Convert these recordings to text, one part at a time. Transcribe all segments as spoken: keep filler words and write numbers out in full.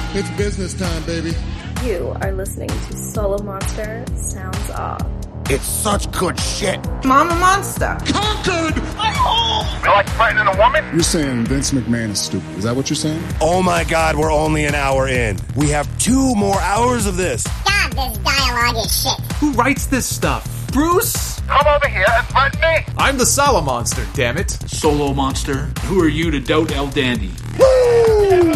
It's business time, baby. You are listening to Solo Monster Sounds Off. It's such good shit. Mama Monster. Conquered! I'm home! You like frightening a woman? You're saying Vince McMahon is stupid. Is that what you're saying? Oh my God, we're only an hour in. We have two more hours of this. God, this dialogue is shit. Who writes this stuff? Bruce? Come over here and threaten me? I'm the Solo Monster, damn it. Solo Monster, who are you to doubt El Dandy? Woo!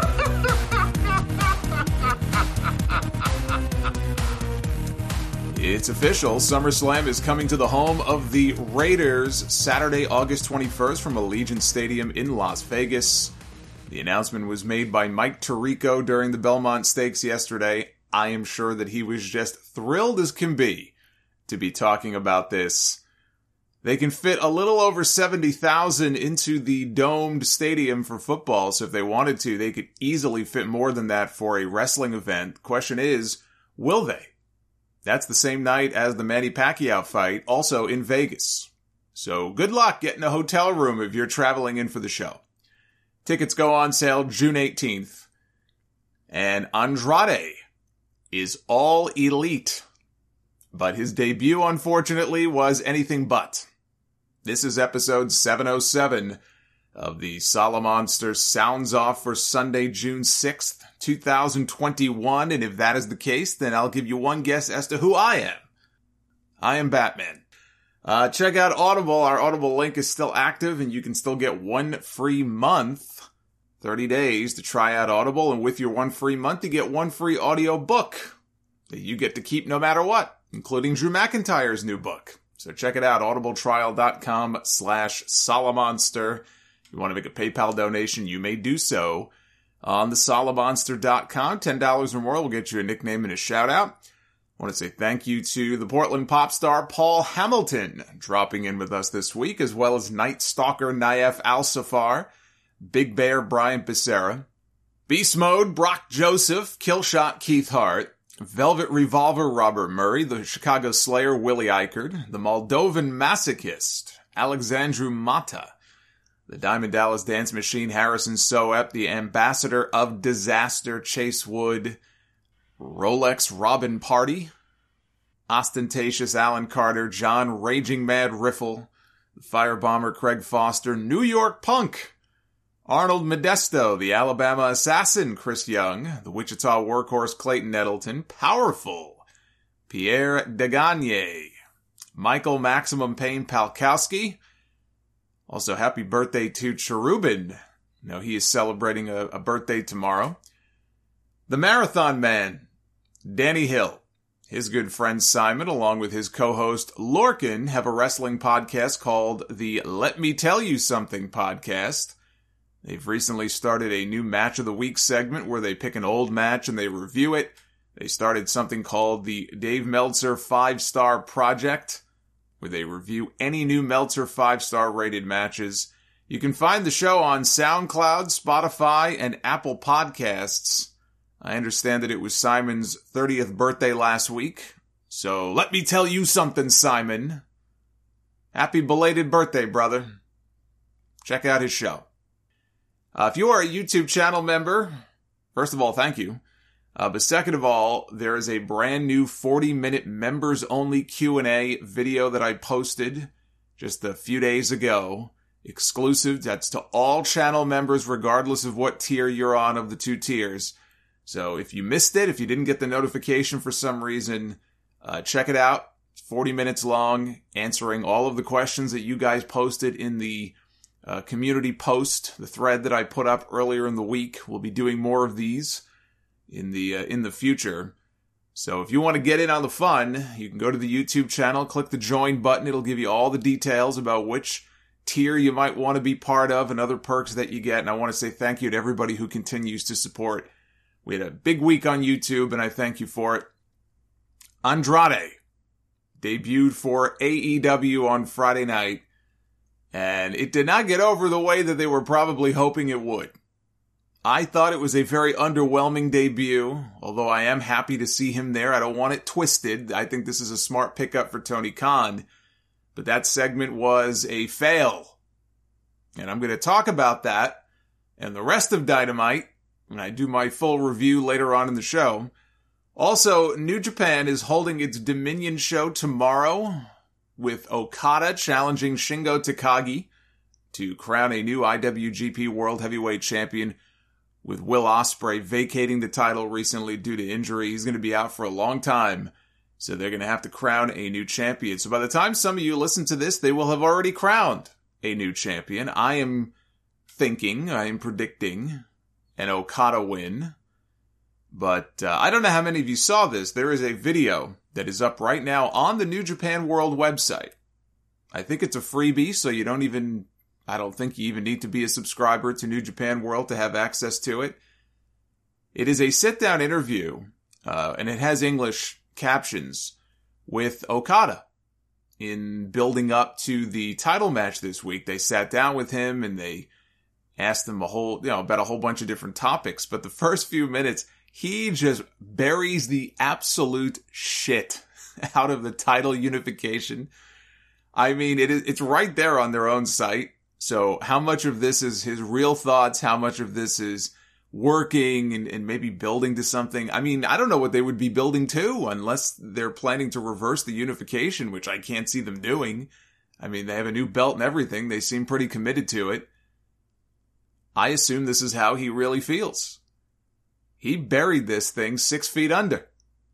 It's official. SummerSlam is coming to the home of the Raiders Saturday, August twenty-first from Allegiant Stadium in Las Vegas. The announcement was made by Mike Tirico during the Belmont Stakes yesterday. I am sure that he was just thrilled as can be to be talking about this. They can fit a little over seventy thousand into the domed stadium for football, so if they wanted to, they could easily fit more than that for a wrestling event. Question is, will they? That's the same night as the Manny Pacquiao fight, also in Vegas. So good luck getting a hotel room if you're traveling in for the show. Tickets go on sale June eighteenth. And Andrade is all elite. But his debut, unfortunately, was anything but. This is episode seven oh seven of the Solo Monster Sounds Off for Sunday, June sixth, two thousand twenty-one. And if that is the case, then I'll give you one guess as to who I am. I am Batman. Uh, check out Audible. Our Audible link is still active, and you can still get one free month, thirty days to try out Audible. And with your one free month, you get one free audio book that you get to keep no matter what, including Drew McIntyre's new book. So check it out, audibletrial.com slash Solomonster. If you want to make a PayPal donation, you may do so on the solomonster dot com. ten dollars or more will get you a nickname and a shout-out. I want to say thank you to the Portland pop star Paul Hamilton dropping in with us this week, as well as Night Stalker Naif Al-Safar, Big Bear Brian Becerra, Beast Mode Brock Joseph, Killshot Keith Hart, Velvet Revolver Robert Murray, the Chicago Slayer Willie Eichard, the Moldovan Masochist Alexandru Mata, the Diamond Dallas Dance Machine Harrison Soep, the Ambassador of Disaster Chase Wood, Rolex Robin Party, Ostentatious Alan Carter, John Raging Mad Riffle, the Firebomber Craig Foster, New York Punk, Arnold Modesto, the Alabama Assassin Chris Young, the Wichita Workhorse Clayton Nettleton, Powerful, Pierre Degagne, Michael Maximum Payne Palkowski. Also, happy birthday to Cherubin. No, he is celebrating a, a birthday tomorrow. The Marathon Man, Danny Hill. His good friend Simon, along with his co-host Lorcan, have a wrestling podcast called the Let Me Tell You Something podcast. They've recently started a new Match of the Week segment where they pick an old match and they review it. They started something called the Dave Meltzer five star Project, where they review any new Meltzer five star rated matches. You can find the show on SoundCloud, Spotify, and Apple Podcasts. I understand that it was Simon's thirtieth birthday last week, so let me tell you something, Simon. Happy belated birthday, brother. Check out his show. Uh, if you are a YouTube channel member, first of all, thank you. Uh, but second of all, there is a brand new forty minute members-only Q and A video that I posted just a few days ago. Exclusive. That's to all channel members, regardless of what tier you're on of the two tiers. So if you missed it, if you didn't get the notification for some reason, uh, check it out. It's forty minutes long, answering all of the questions that you guys posted in the uh, community post, the thread that I put up earlier in the week. We'll be doing more of these in the uh, in the future. So if you want to get in on the fun, you can go to the YouTube channel, click the join button. It'll give you all the details about which tier you might want to be part of and other perks that you get. And I want to say thank you to everybody who continues to support. We had a big week on YouTube, and I thank you for it. Andrade debuted for A E W on Friday night, and it did not get over the way that they were probably hoping it would. I thought it was a very underwhelming debut, although I am happy to see him there. I don't want it twisted. I think this is a smart pickup for Tony Khan, but that segment was a fail. And I'm going to talk about that and the rest of Dynamite and I do my full review later on in the show. Also, New Japan is holding its Dominion show tomorrow, with Okada challenging Shingo Takagi to crown a new I W G P World Heavyweight Champion, with Will Ospreay vacating the title recently due to injury. He's going to be out for a long time, so they're going to have to crown a new champion. So by the time some of you listen to this, they will have already crowned a new champion. I am thinking, I am predicting an Okada win. But uh, I don't know how many of you saw this. There is a video that is up right now on the New Japan World website. I think it's a freebie, so you don't even, I don't think you even need to be a subscriber to New Japan World to have access to it. It is a sit-down interview, uh, and it has English captions with Okada. In building up to the title match this week, they sat down with him and they asked him a whole, you know, about a whole bunch of different topics. But the first few minutes, he just buries the absolute shit out of the title unification. I mean, it is, it's right there on their own site. So how much of this is his real thoughts? How much of this is working and, and maybe building to something? I mean, I don't know what they would be building to unless they're planning to reverse the unification, which I can't see them doing. I mean, they have a new belt and everything. They seem pretty committed to it. I assume this is how he really feels. He buried this thing six feet under.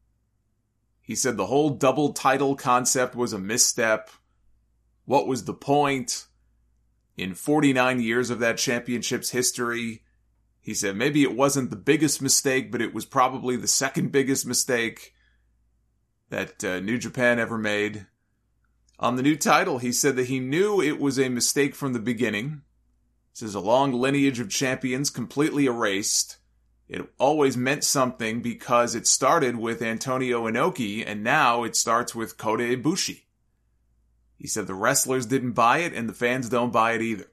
He said the whole double title concept was a misstep. What was the point? In forty-nine years of that championship's history, he said maybe it wasn't the biggest mistake, but it was probably the second biggest mistake that uh, New Japan ever made. On the new title, he said that he knew it was a mistake from the beginning. He says a long lineage of champions completely erased. It always meant something because it started with Antonio Inoki, and now it starts with Kota Ibushi. He said the wrestlers didn't buy it, and the fans don't buy it either.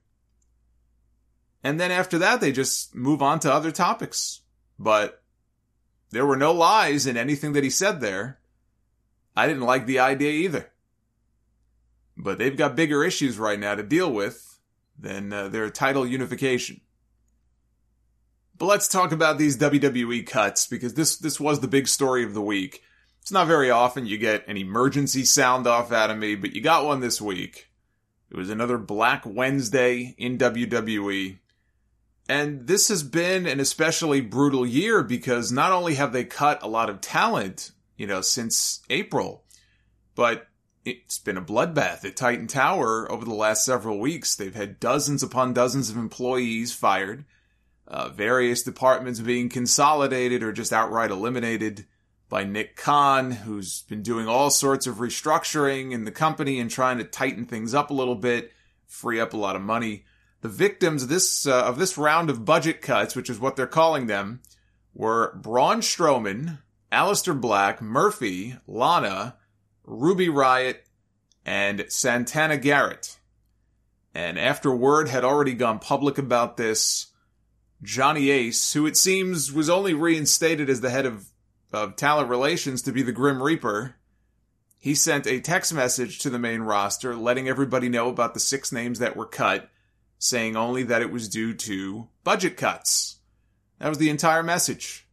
And then after that, they just move on to other topics. But there were no lies in anything that he said there. I didn't like the idea either. But they've got bigger issues right now to deal with than uh, their title unification. But let's talk about these W W E cuts, because this, this was the big story of the week. It's not very often you get an emergency sound off out of me, but you got one this week. It was another Black Wednesday in W W E. And this has been an especially brutal year because not only have they cut a lot of talent, you know, since April, but it's been a bloodbath at Titan Tower over the last several weeks. They've had dozens upon dozens of employees fired. Uh, various departments being consolidated or just outright eliminated by Nick Khan, who's been doing all sorts of restructuring in the company and trying to tighten things up a little bit, free up a lot of money. The victims of this, uh, of this round of budget cuts, which is what they're calling them, were Braun Strowman, Aleister Black, Murphy, Lana, Ruby Riott, and Santana Garrett. And after word had already gone public about this, Johnny Ace, who it seems was only reinstated as the head of, of talent relations to be the Grim Reaper, he sent a text message to the main roster letting everybody know about the six names that were cut, saying only that it was due to budget cuts. That was the entire message.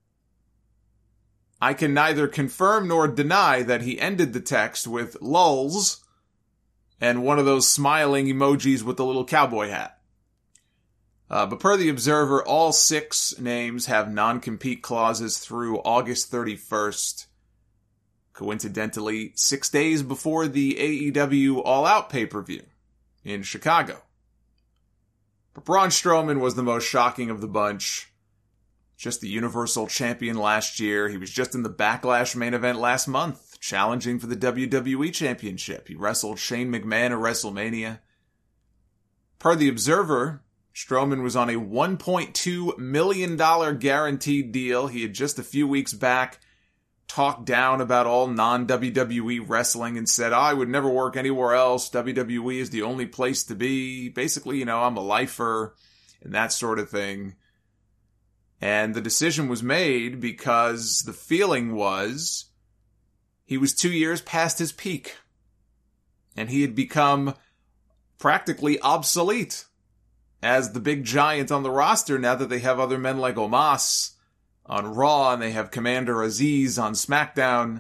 I can neither confirm nor deny that he ended the text with lulz and one of those smiling emojis with the little cowboy hat. Uh, but per the Observer, all six names have non-compete clauses through August thirty-first. Coincidentally, six days before the A E W All Out pay-per-view in Chicago. But Braun Strowman was the most shocking of the bunch. Just the Universal Champion last year. He was just in the Backlash main event last month, challenging for the W W E Championship. He wrestled Shane McMahon at WrestleMania. Per the Observer, Strowman was on a one point two million dollars guaranteed deal. He had just a few weeks back talked down about all non-W W E wrestling and said, oh, I would never work anywhere else. W W E is the only place to be. Basically, you know, I'm a lifer and that sort of thing. And the decision was made because the feeling was he was two years past his peak. And he had become practically obsolete as the big giant on the roster now that they have other men like Omos on Raw and they have Commander Aziz on SmackDown.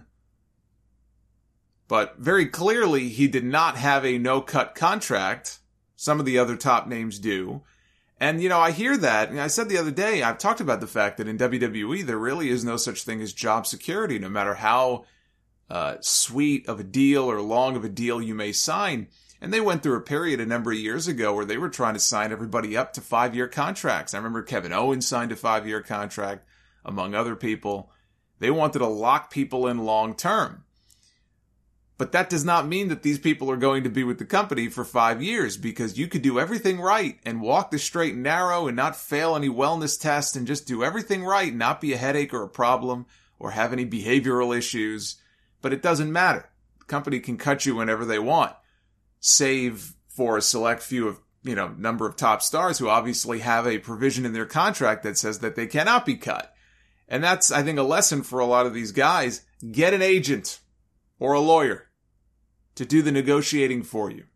But very clearly, he did not have a no-cut contract. Some of the other top names do. And, you know, I hear that. And I said the other day, I've talked about the fact that in W W E, there really is no such thing as job security, no matter how uh, sweet of a deal or long of a deal you may sign. And they went through a period a number of years ago where they were trying to sign everybody up to five-year contracts. I remember Kevin Owens signed a five-year contract, among other people. They wanted to lock people in long-term. But that does not mean that these people are going to be with the company for five years, because you could do everything right and walk the straight and narrow and not fail any wellness tests and just do everything right and not be a headache or a problem or have any behavioral issues. But it doesn't matter. The company can cut you whenever they want, save for a select few of, you know, number of top stars who obviously have a provision in their contract that says that they cannot be cut. And that's, I think, a lesson for a lot of these guys. Get an agent or a lawyer to do the negotiating for you.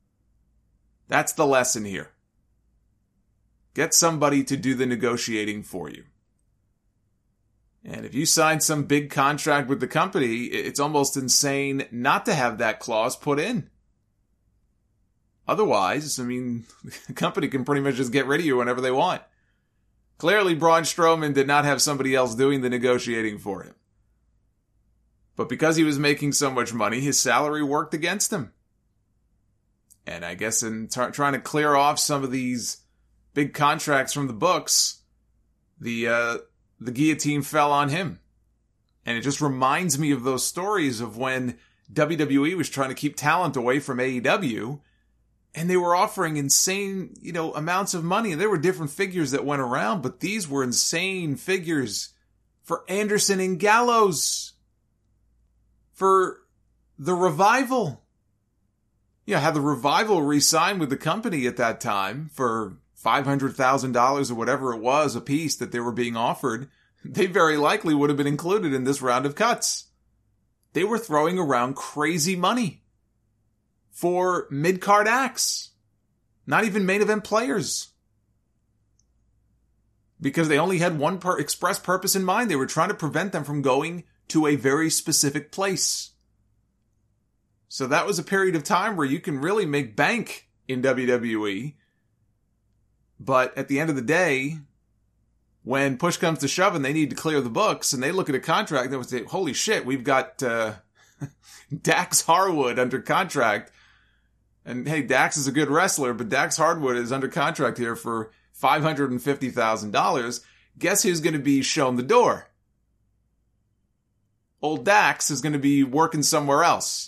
That's the lesson here. Get somebody to do the negotiating for you. And if you sign some big contract with the company, it's almost insane not to have that clause put in. Otherwise, I mean, the company can pretty much just get rid of you whenever they want. Clearly, Braun Strowman did not have somebody else doing the negotiating for him. But because he was making so much money, his salary worked against him. And I guess in t- trying to clear off some of these big contracts from the books, the uh, the guillotine fell on him. And it just reminds me of those stories of when W W E was trying to keep talent away from A E W, and they were offering insane, you know, amounts of money. And there were different figures that went around, but these were insane figures for Anderson and Gallows. For the Revival. Yeah, had the Revival re-signed with the company at that time for five hundred thousand dollars or whatever it was a piece that they were being offered, they very likely would have been included in this round of cuts. They were throwing around crazy money for mid-card acts. Not even main event players. Because they only had one per- express purpose in mind. They were trying to prevent them from going to a very specific place. So that was a period of time where you can really make bank in W W E. But at the end of the day, when push comes to shove and they need to clear the books and they look at a contract and they would say, holy shit, we've got uh, Dax Harwood under contract. And hey, Dax is a good wrestler, but Dax Harwood is under contract here for five hundred fifty thousand dollars. Guess who's going to be shown the door? Old Dax is going to be working somewhere else.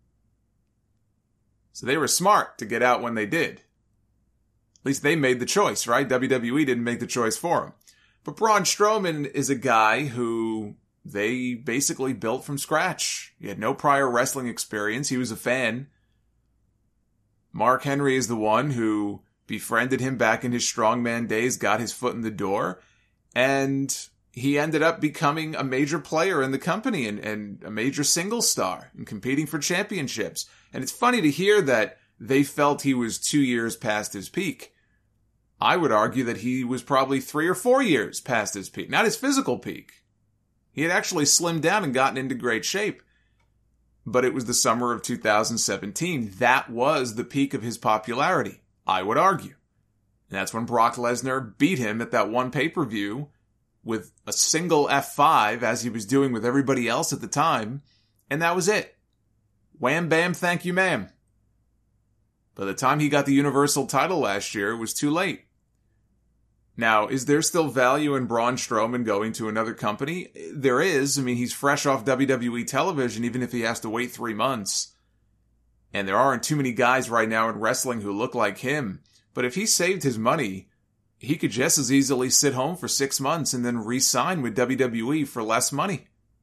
So they were smart to get out when they did. At least they made the choice, right? W W E didn't make the choice for him. But Braun Strowman is a guy who they basically built from scratch. He had no prior wrestling experience. He was a fan. Mark Henry is the one who befriended him back in his strongman days, got his foot in the door, and he ended up becoming a major player in the company and, and a major single star and competing for championships. And it's funny to hear that they felt he was two years past his peak. I would argue that he was probably three or four years past his peak, not his physical peak. He had actually slimmed down and gotten into great shape. But it was the summer of two thousand seventeen. That was the peak of his popularity, I would argue. And that's when Brock Lesnar beat him at that one pay-per-view with a single F five, as he was doing with everybody else at the time, and that was it. Wham, bam, thank you, ma'am. By the time he got the Universal title last year, it was too late. Now, is there still value in Braun Strowman going to another company? There is. I mean, he's fresh off W W E television, even if he has to wait three months. And there aren't too many guys right now in wrestling who look like him. But if he saved his money, he could just as easily sit home for six months and then re-sign with W W E for less money.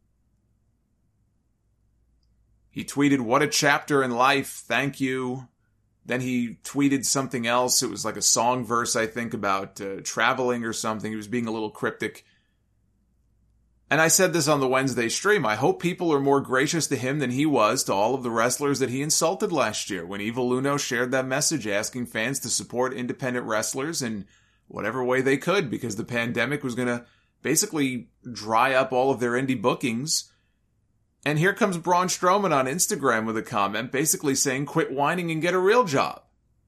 He tweeted, "What a chapter in life, thank you." Then he tweeted something else. It was like a song verse, I think, about uh, traveling or something. He was being a little cryptic. And I said this on the Wednesday stream, I hope people are more gracious to him than he was to all of the wrestlers that he insulted last year when Evil Uno shared that message asking fans to support independent wrestlers in whatever way they could, because the pandemic was going to basically dry up all of their indie bookings. And here comes Braun Strowman on Instagram with a comment basically saying, quit whining and get a real job.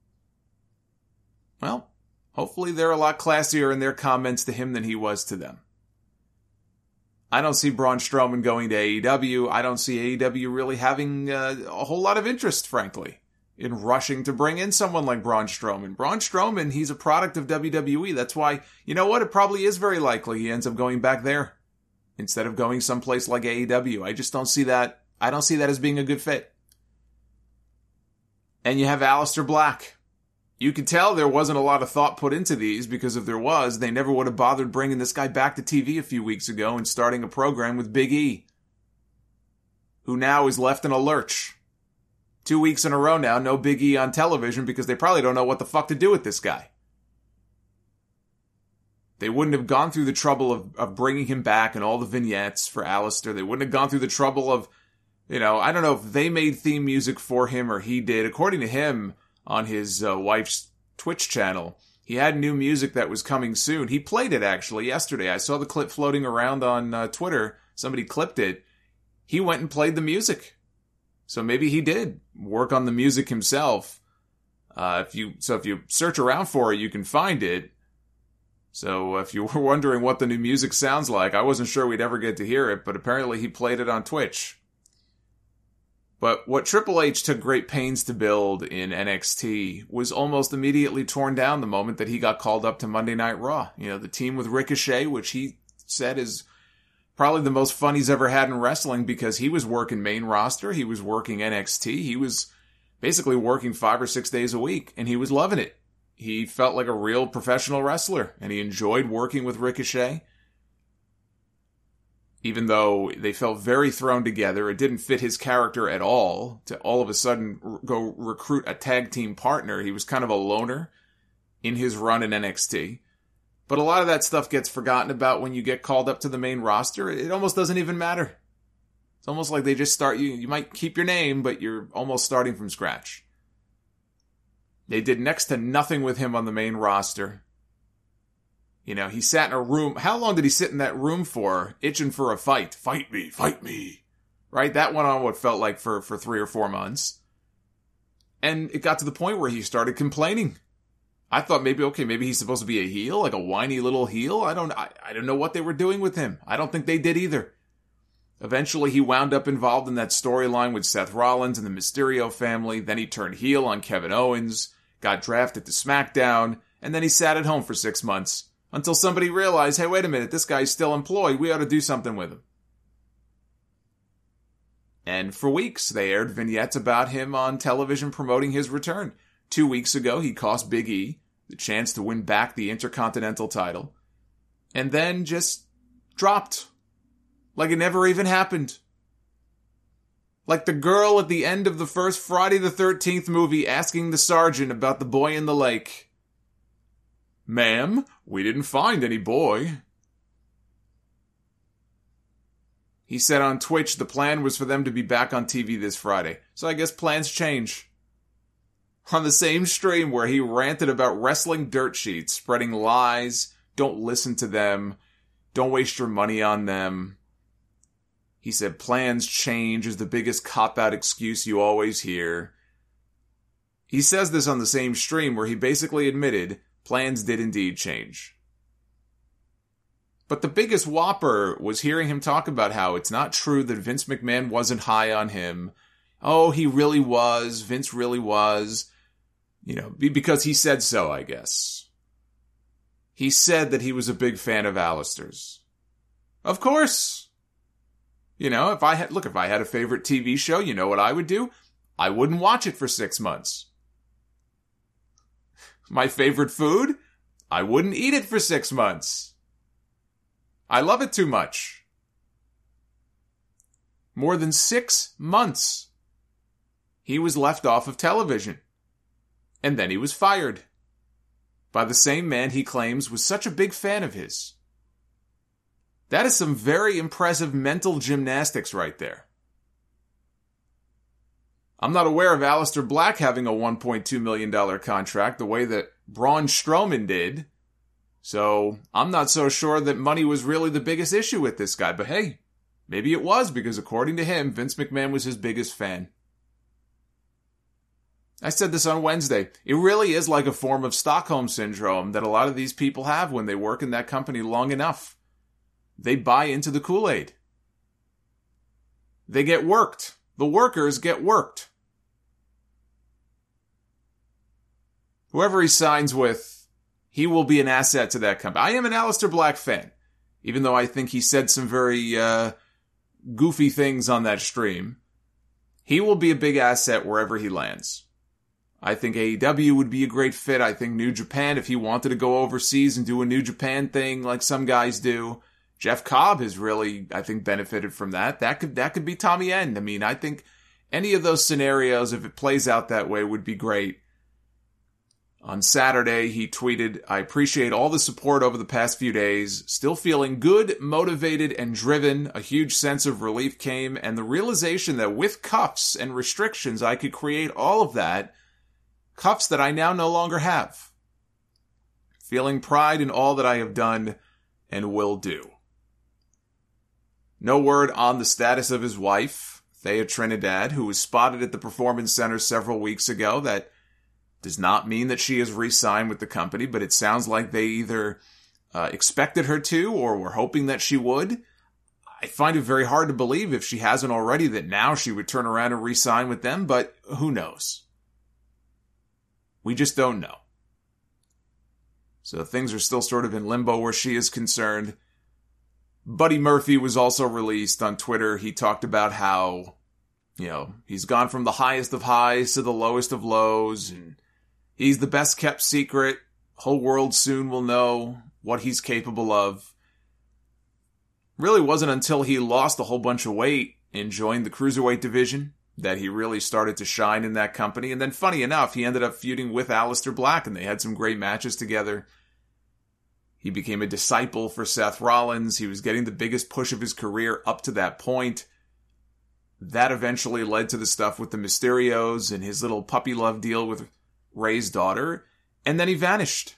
Well, hopefully they're a lot classier in their comments to him than he was to them. I don't see Braun Strowman going to A E W. I don't see A E W really having uh, a whole lot of interest, frankly, in rushing to bring in someone like Braun Strowman. Braun Strowman, he's a product of W W E. That's why, you know what? It probably is very likely he ends up going back there instead of going someplace like A E W. I just don't see that. I don't see that as being a good fit. And you have Aleister Black. You can tell there wasn't a lot of thought put into these, because if there was, they never would have bothered bringing this guy back to T V a few weeks ago and starting a program with Big E, who now is left in a lurch. Two weeks in a row now, no Big E on television because they probably don't know what the fuck to do with this guy. They wouldn't have gone through the trouble of, of bringing him back and all the vignettes for Aleister. They wouldn't have gone through the trouble of, you know, I don't know if they made theme music for him or he did. According to him, on his uh, wife's Twitch channel, he had new music that was coming soon. He played it, actually, yesterday. I saw the clip floating around on uh, Twitter. Somebody clipped it. He went and played the music. So maybe he did work on the music himself. Uh, if you So if you search around for it, you can find it. So if you were wondering what the new music sounds like, I wasn't sure we'd ever get to hear it, but apparently he played it on Twitch. But what Triple H took great pains to build in N X T was almost immediately torn down the moment that he got called up to Monday Night Raw. You know, the team with Ricochet, which he said is probably the most fun he's ever had in wrestling, because he was working main roster, he was working N X T, he was basically working five or six days a week, and he was loving it. He felt like a real professional wrestler, and he enjoyed working with Ricochet. Even though they felt very thrown together, it didn't fit his character at all to all of a sudden r- go recruit a tag team partner. He was kind of a loner in his run in N X T. But a lot of that stuff gets forgotten about when you get called up to the main roster. It almost doesn't even matter. It's almost like they just start you. You might keep your name, but you're almost starting from scratch. They did next to nothing with him on the main roster. You know, he sat in a room. How long did he sit in that room for, itching for a fight? Fight me, fight me. Right? That went on what felt like for, for three or four months. And it got to the point where he started complaining. I thought maybe, okay, maybe he's supposed to be a heel, like a whiny little heel. I don't, I, I don't know what they were doing with him. I don't think they did either. Eventually, he wound up involved in that storyline with Seth Rollins and the Mysterio family. Then he turned heel on Kevin Owens, got drafted to SmackDown, and then he sat at home for six months. Until somebody realized, hey, wait a minute, this guy's still employed. We ought to do something with him. And for weeks, they aired vignettes about him on television promoting his return. Two weeks ago, he cost Big E the chance to win back the Intercontinental title. And then just dropped. Like it never even happened. Like the girl at the end of the first Friday the thirteenth movie asking the sergeant about the boy in the lake. Ma'am, we didn't find any boy. He said on Twitch the plan was for them to be back on T V this Friday. So I guess plans change. On the same stream where he ranted about wrestling dirt sheets, spreading lies, don't listen to them, don't waste your money on them. He said plans change is the biggest cop-out excuse you always hear. He says this on the same stream where he basically admitted plans did indeed change. But the biggest whopper was hearing him talk about how it's not true that Vince McMahon wasn't high on him. Oh, he really was. Vince really was. You know, because he said so, I guess. He said that he was a big fan of Aleister's. Of course. You know, if I had, look, if I had a favorite T V show, you know what I would do? I wouldn't watch it for six months. My favorite food? I wouldn't eat it for six months. I love it too much. More than six months. He was left off of television. And then he was fired. By the same man he claims was such a big fan of his. That is some very impressive mental gymnastics right there. I'm not aware of Aleister Black having a one point two million dollars contract the way that Braun Strowman did. So I'm not so sure that money was really the biggest issue with this guy. But hey, maybe it was, because according to him, Vince McMahon was his biggest fan. I said this on Wednesday. It really is like a form of Stockholm Syndrome that a lot of these people have when they work in that company long enough. They buy into the Kool-Aid. They get worked. The workers get worked. Whoever he signs with, he will be an asset to that company. I am an Aleister Black fan, even though I think he said some very uh, goofy things on that stream. He will be a big asset wherever he lands. I think A E W would be a great fit. I think New Japan, if he wanted to go overseas and do a New Japan thing like some guys do. Jeff Cobb has really, I think, benefited from that. That could that could be Tommy End. I mean, I think any of those scenarios, if it plays out that way, would be great. On Saturday, he tweeted, "I appreciate all the support over the past few days. Still feeling good, motivated, and driven. A huge sense of relief came, and the realization that with cuffs and restrictions, I could create all of that. Cuffs that I now no longer have. Feeling pride in all that I have done and will do." No word on the status of his wife, Thea Trinidad, who was spotted at the Performance Center several weeks ago. That does not mean that she has re-signed with the company, but it sounds like they either uh, expected her to or were hoping that she would. I find it very hard to believe, if she hasn't already, that now she would turn around and re-sign with them, but who knows? We just don't know. So things are still sort of in limbo where she is concerned. Buddy Murphy was also released on Twitter. He talked about how, you know, he's gone from the highest of highs to the lowest of lows, and he's the best kept secret. Whole world soon will know what he's capable of. Really wasn't until he lost a whole bunch of weight and joined the Cruiserweight division that he really started to shine in that company. And then, funny enough, he ended up feuding with Aleister Black, and they had some great matches together. He became a disciple for Seth Rollins. He was getting the biggest push of his career up to that point. That eventually led to the stuff with the Mysterios and his little puppy love deal with Ray's daughter. And then he vanished.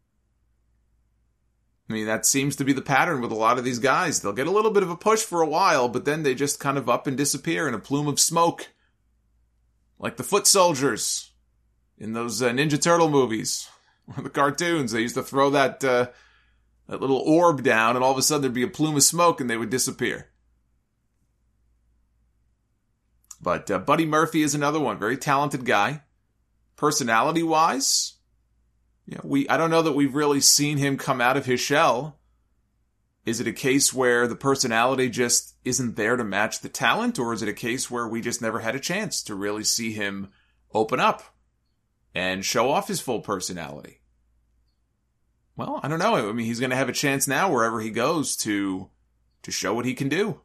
I mean, that seems to be the pattern with a lot of these guys. They'll get a little bit of a push for a while, but then they just kind of up and disappear in a plume of smoke. Like the Foot Soldiers in those uh, Ninja Turtle movies. Or the cartoons. They used to throw that... Uh, That little orb down, and all of a sudden there'd be a plume of smoke and they would disappear. But uh, Buddy Murphy is another one. Very talented guy. Personality-wise, you know, we I don't know that we've really seen him come out of his shell. Is it a case where the personality just isn't there to match the talent, or is it a case where we just never had a chance to really see him open up and show off his full personality? Well, I don't know. I mean, he's going to have a chance now wherever he goes to to show what he can do.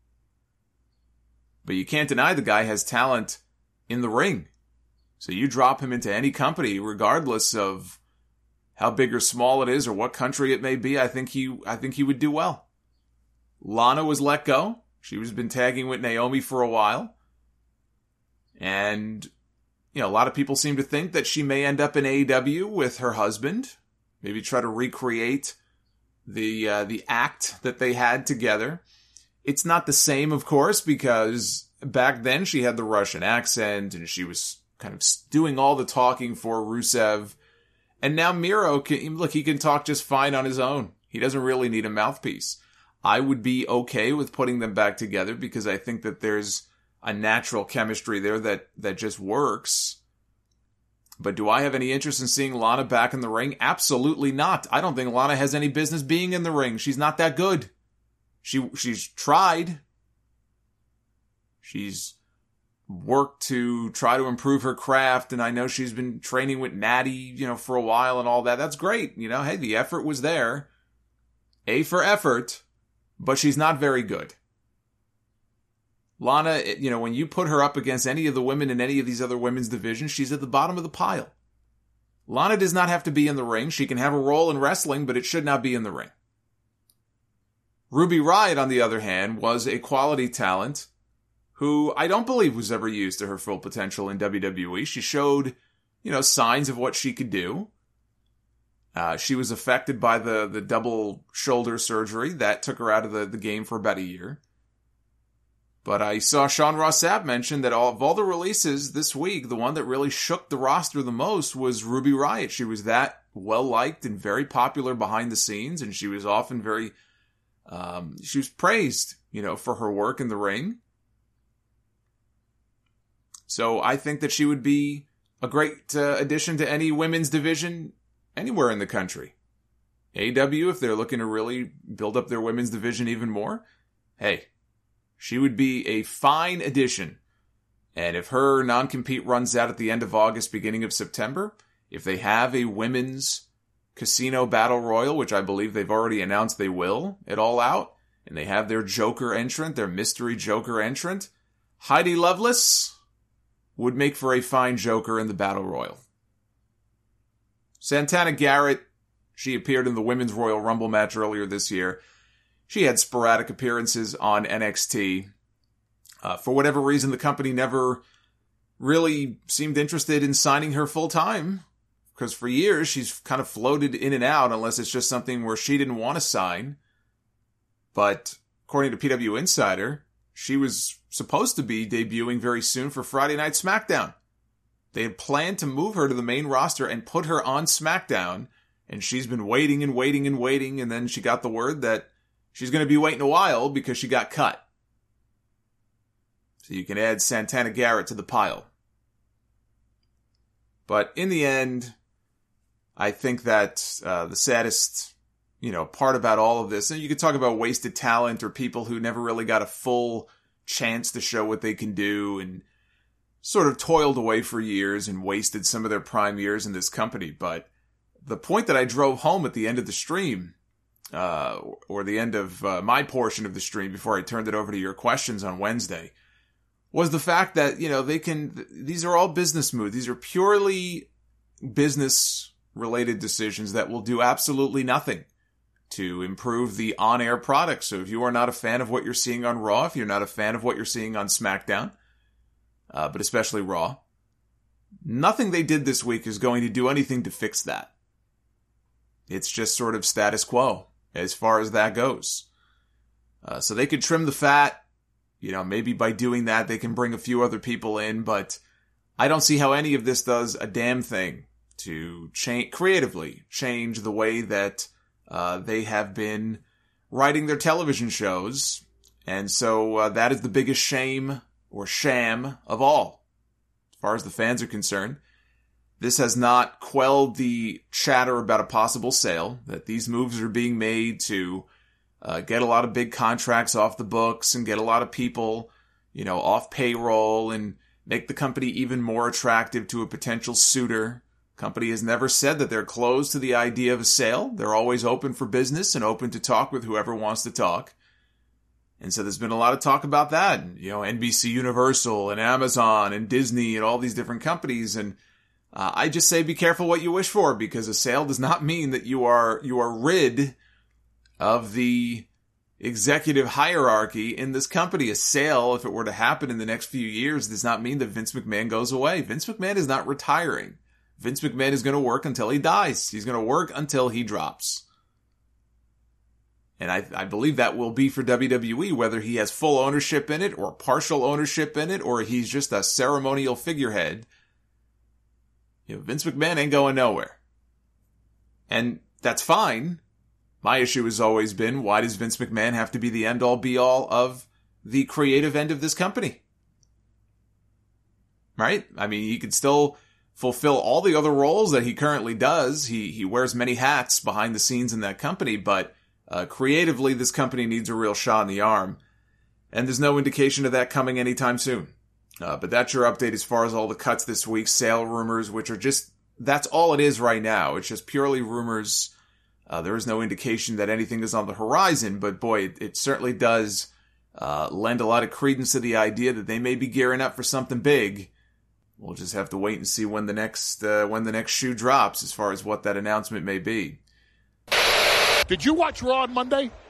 But you can't deny the guy has talent in the ring. So you drop him into any company, regardless of how big or small it is or what country it may be, I think he I think he would do well. Lana was let go. She was been tagging with Naomi for a while. And, you know, a lot of people seem to think that she may end up in A E W with her husband. Maybe try to recreate the uh, the act that they had together. It's not the same, of course, because back then she had the Russian accent and she was kind of doing all the talking for Rusev. And now Miro, can, look, he can talk just fine on his own. He doesn't really need a mouthpiece. I would be okay with putting them back together because I think that there's a natural chemistry there that, that just works. But do I have any interest in seeing Lana back in the ring? Absolutely not. I don't think Lana has any business being in the ring. She's not that good. She she's tried. She's worked to try to improve her craft, and I know she's been training with Natty, you know, for a while and all that. That's great. You know, hey, the effort was there. A for effort, but she's not very good. Lana, you know, when you put her up against any of the women in any of these other women's divisions, she's at the bottom of the pile. Lana does not have to be in the ring. She can have a role in wrestling, but it should not be in the ring. Ruby Riott, on the other hand, was a quality talent who I don't believe was ever used to her full potential in W W E. She showed, you know, signs of what she could do. Uh, she was affected by the, the double shoulder surgery. That took her out of the, the game for about a year. But I saw Sean Ross Sapp mention that all, of all the releases this week, the one that really shook the roster the most was Ruby Riott. She was that well-liked and very popular behind the scenes, and she was often very, um, she was praised, you know, for her work in the ring. So I think that she would be a great uh, addition to any women's division anywhere in the country. A E W, if they're looking to really build up their women's division even more, hey, she would be a fine addition. And if her non-compete runs out at the end of August, beginning of September, if they have a women's casino battle royal, which I believe they've already announced they will at All Out, and they have their Joker entrant, their mystery Joker entrant, Heidi Lovelace would make for a fine Joker in the battle royal. Santana Garrett, she appeared in the Women's Royal Rumble match earlier this year. She had sporadic appearances on N X T. Uh, for whatever reason, the company never really seemed interested in signing her full-time, because for years she's kind of floated in and out unless it's just something where she didn't want to sign. But according to P W Insider, she was supposed to be debuting very soon for Friday Night SmackDown. They had planned to move her to the main roster and put her on SmackDown, and she's been waiting and waiting and waiting, and then she got the word that she's going to be waiting a while because she got cut. So you can add Santana Garrett to the pile. But in the end, I think that uh, the saddest, you know, part about all of this, and you could talk about wasted talent or people who never really got a full chance to show what they can do and sort of toiled away for years and wasted some of their prime years in this company. But the point that I drove home at the end of the stream, uh, or the end of uh, my portion of the stream before I turned it over to your questions on Wednesday, was the fact that, you know, they can, these are all business moves. These are purely business related decisions that will do absolutely nothing to improve the on-air product. So if you are not a fan of what you're seeing on Raw, if you're not a fan of what you're seeing on SmackDown, uh, but especially Raw, nothing they did this week is going to do anything to fix that. It's just sort of status quo as far as that goes. Uh, so they could trim the fat. You know, maybe by doing that, they can bring a few other people in, but I don't see how any of this does a damn thing to change, creatively change the way that uh, they have been writing their television shows. And so uh, that is the biggest shame or sham of all, as far as the fans are concerned. This has not quelled the chatter about a possible sale, that these moves are being made to uh, get a lot of big contracts off the books and get a lot of people, you know, off payroll and make the company even more attractive to a potential suitor. Company has never said that they're closed to the idea of a sale. They're always open for business and open to talk with whoever wants to talk. And so there's been a lot of talk about that. And, you know, N B C Universal and Amazon and Disney and all these different companies. And uh, I just say be careful what you wish for, because a sale does not mean that you are you are rid of the executive hierarchy in this company. A sale, if it were to happen in the next few years, does not mean that Vince McMahon goes away. Vince McMahon is not retiring. Vince McMahon is going to work until he dies. He's going to work until he drops. And I, I believe that will be for W W E, whether he has full ownership in it or partial ownership in it, or he's just a ceremonial figurehead. You know, Vince McMahon ain't going nowhere. And that's fine. My issue has always been, why does Vince McMahon have to be the end-all be-all of the creative end of this company? Right? I mean, he could still fulfill all the other roles that he currently does. He he wears many hats behind the scenes in that company, but uh, creatively, this company needs a real shot in the arm. And there's no indication of that coming anytime soon. Uh, but that's your update as far as all the cuts this week, sale rumors, which are just, that's all it is right now. It's just purely rumors. Uh, there is no indication that anything is on the horizon, but boy, it, it certainly does uh, lend a lot of credence to the idea that they may be gearing up for something big. We'll just have to wait and see when the next uh, when the next shoe drops as far as what that announcement may be. Did you watch Raw on Monday?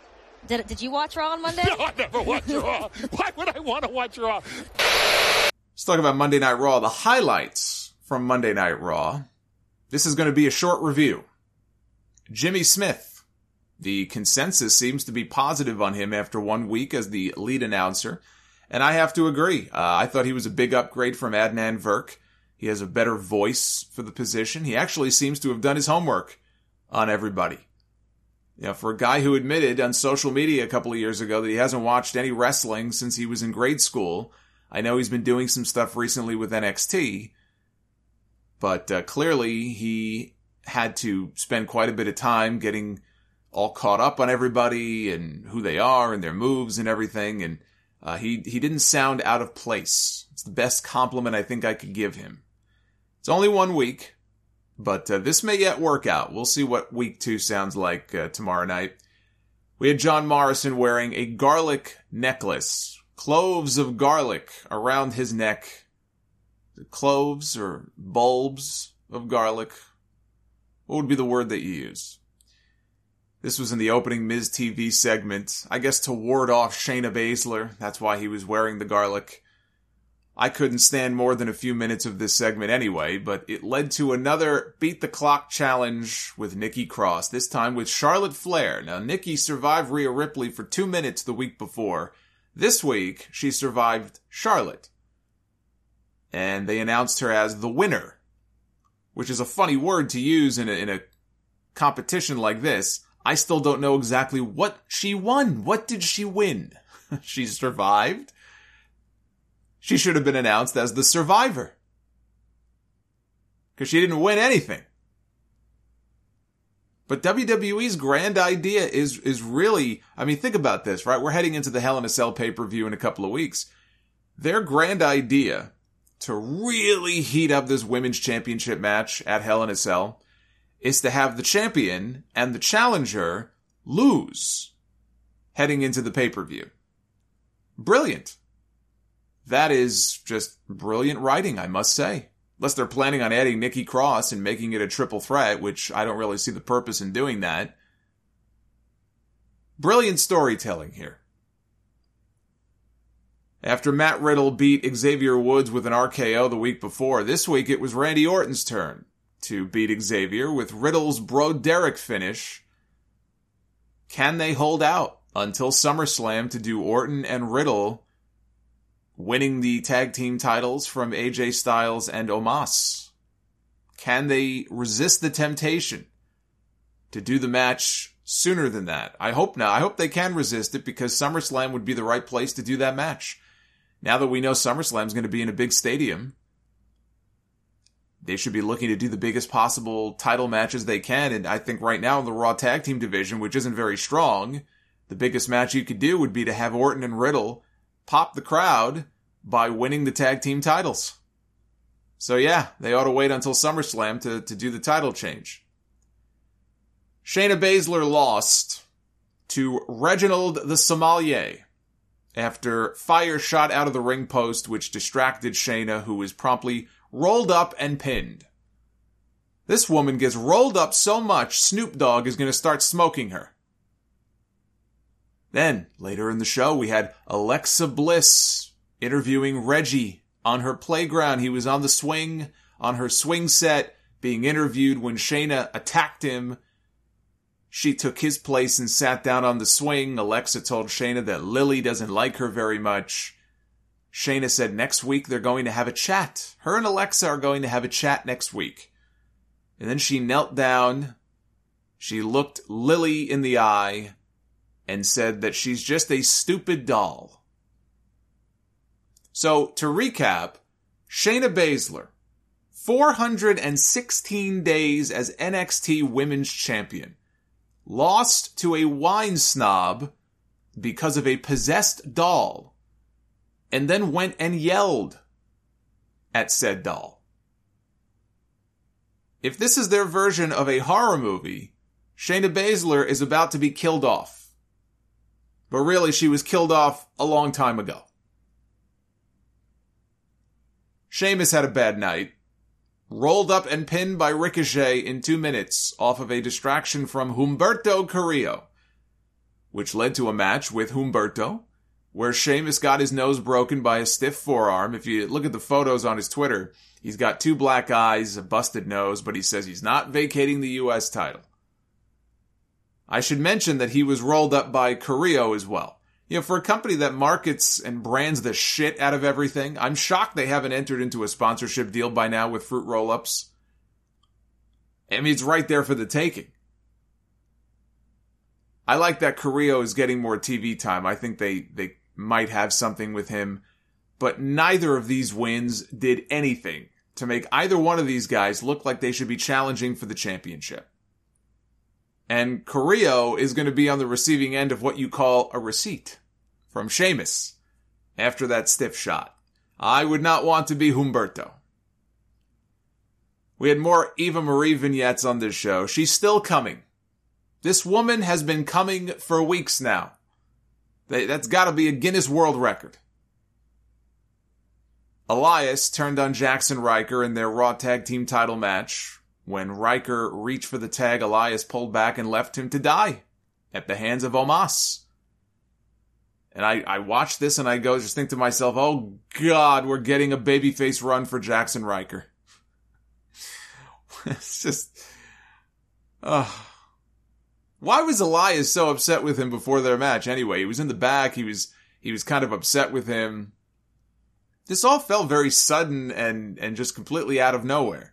Did Did you watch Raw on Monday? No, I never watched Raw. Why would I want to watch Raw? Let's talk about Monday Night Raw. The highlights from Monday Night Raw. This is going to be a short review. Jimmy Smith. The consensus seems to be positive on him after one week as the lead announcer. And I have to agree. Uh, I thought he was a big upgrade from Adnan Virk. He has a better voice for the position. He actually seems to have done his homework on everybody. You know, for a guy who admitted on social media a couple of years ago that he hasn't watched any wrestling since he was in grade school. I know he's been doing some stuff recently with N X T, but uh, clearly he had to spend quite a bit of time getting all caught up on everybody and who they are and their moves and everything, and uh, he, he didn't sound out of place. It's the best compliment I think I could give him. It's only one week, but uh, this may yet work out. We'll see what week two sounds like uh, tomorrow night. We had John Morrison wearing a garlic necklace. Cloves of garlic around his neck. Cloves or bulbs of garlic. What would be the word that you use? This was in the opening Miz T V segment. I guess to ward off Shayna Baszler. That's why he was wearing the garlic. I couldn't stand more than a few minutes of this segment anyway, but it led to another Beat the Clock challenge with Nikki Cross, this time with Charlotte Flair. Now, Nikki survived Rhea Ripley for two minutes the week before. This week, she survived Charlotte. And they announced her as the winner, which is a funny word to use in a, in a competition like this. I still don't know exactly what she won. What did she win? She survived. She should have been announced as the survivor. Because she didn't win anything. But W W E's grand idea is is really, I mean, think about this, right? We're heading into the Hell in a Cell pay-per-view in a couple of weeks. Their grand idea to really heat up this women's championship match at Hell in a Cell is to have the champion and the challenger lose heading into the pay-per-view. Brilliant. That is just brilliant writing, I must say. Unless they're planning on adding Nikki Cross and making it a triple threat, which I don't really see the purpose in doing that. Brilliant storytelling here. After Matt Riddle beat Xavier Woods with an R K O the week before, this week it was Randy Orton's turn to beat Xavier with Riddle's Bro Derek finish. Can they hold out until SummerSlam to do Orton and Riddle winning the tag team titles from A J Styles and Omos? Can they resist the temptation to do the match sooner than that? I hope not. I hope they can resist it because SummerSlam would be the right place to do that match. Now that we know SummerSlam is going to be in a big stadium, they should be looking to do the biggest possible title matches they can. And I think right now in the Raw Tag Team division, which isn't very strong, the biggest match you could do would be to have Orton and Riddle pop the crowd by winning the tag team titles. So yeah, they ought to wait until SummerSlam to, to do the title change. Shayna Baszler lost to Reginald the Sommelier after fire shot out of the ring post, which distracted Shayna, who was promptly rolled up and pinned. This woman gets rolled up so much, Snoop Dogg is going to start smoking her. Then, later in the show, we had Alexa Bliss interviewing Reggie on her playground. He was on the swing, on her swing set, being interviewed when Shayna attacked him. She took his place and sat down on the swing. Alexa told Shayna that Lily doesn't like her very much. Shayna said next week they're going to have a chat. Her and Alexa are going to have a chat next week. And then she knelt down. She looked Lily in the eye and said that she's just a stupid doll. So, to recap, Shayna Baszler, four hundred sixteen days as N X T Women's Champion, lost to a wine snob because of a possessed doll, and then went and yelled at said doll. If this is their version of a horror movie, Shayna Baszler is about to be killed off. But really, she was killed off a long time ago. Sheamus had a bad night. Rolled up and pinned by Ricochet in two minutes off of a distraction from Humberto Carrillo. which led to a match with Humberto, where Sheamus got his nose broken by a stiff forearm. If you look at the photos on his Twitter, he's got two black eyes, a busted nose, but he says he's not vacating the U S title. I should mention that he was rolled up by Carrillo as well. You know, for a company that markets and brands the shit out of everything, I'm shocked they haven't entered into a sponsorship deal by now with Fruit Roll-Ups. I mean, it's right there for the taking. I like that Carrillo is getting more T V time. I think they, they might have something with him. But neither of these wins did anything to make either one of these guys look like they should be challenging for the championship. And Carrillo is going to be on the receiving end of what you call a receipt from Sheamus after that stiff shot. I would not want to be Humberto. We had more Eva Marie vignettes on this show. She's still coming. This woman has been coming for weeks now. That's got to be a Guinness World Record. Elias turned on Jackson Ryker in their Raw Tag Team title match. When Ryker reached for the tag, Elias pulled back and left him to die at the hands of Omos. And I, I watched this and I go, just think to myself, oh God, we're getting a babyface run for Jackson Ryker. It's just, uh, why was Elias so upset with him before their match anyway? He was in the back. He was, he was kind of upset with him. This all felt very sudden and, and just completely out of nowhere.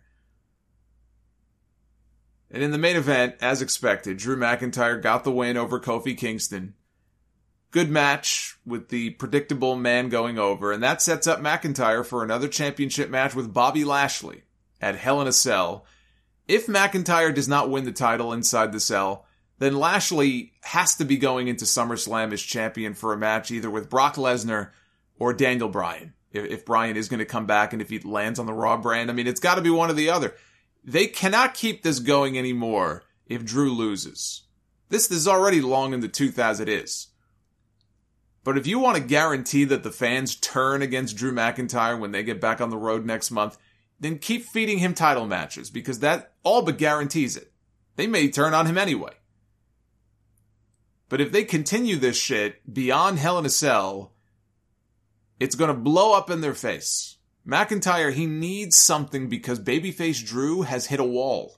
And in the main event, as expected, Drew McIntyre got the win over Kofi Kingston. Good match with the predictable man going over, and that sets up McIntyre for another championship match with Bobby Lashley at Hell in a Cell. If McIntyre does not win the title inside the cell, then Lashley has to be going into SummerSlam as champion for a match either with Brock Lesnar or Daniel Bryan. If, if Bryan is going to come back and if he lands on the Raw brand, I mean, it's got to be one or the other. They cannot keep this going anymore if Drew loses. This is already long in the tooth as it is. But if you want to guarantee that the fans turn against Drew McIntyre when they get back on the road next month, then keep feeding him title matches, because that all but guarantees it. They may turn on him anyway. But if they continue this shit beyond Hell in a Cell, it's going to blow up in their face. McIntyre, he needs something because babyface Drew has hit a wall.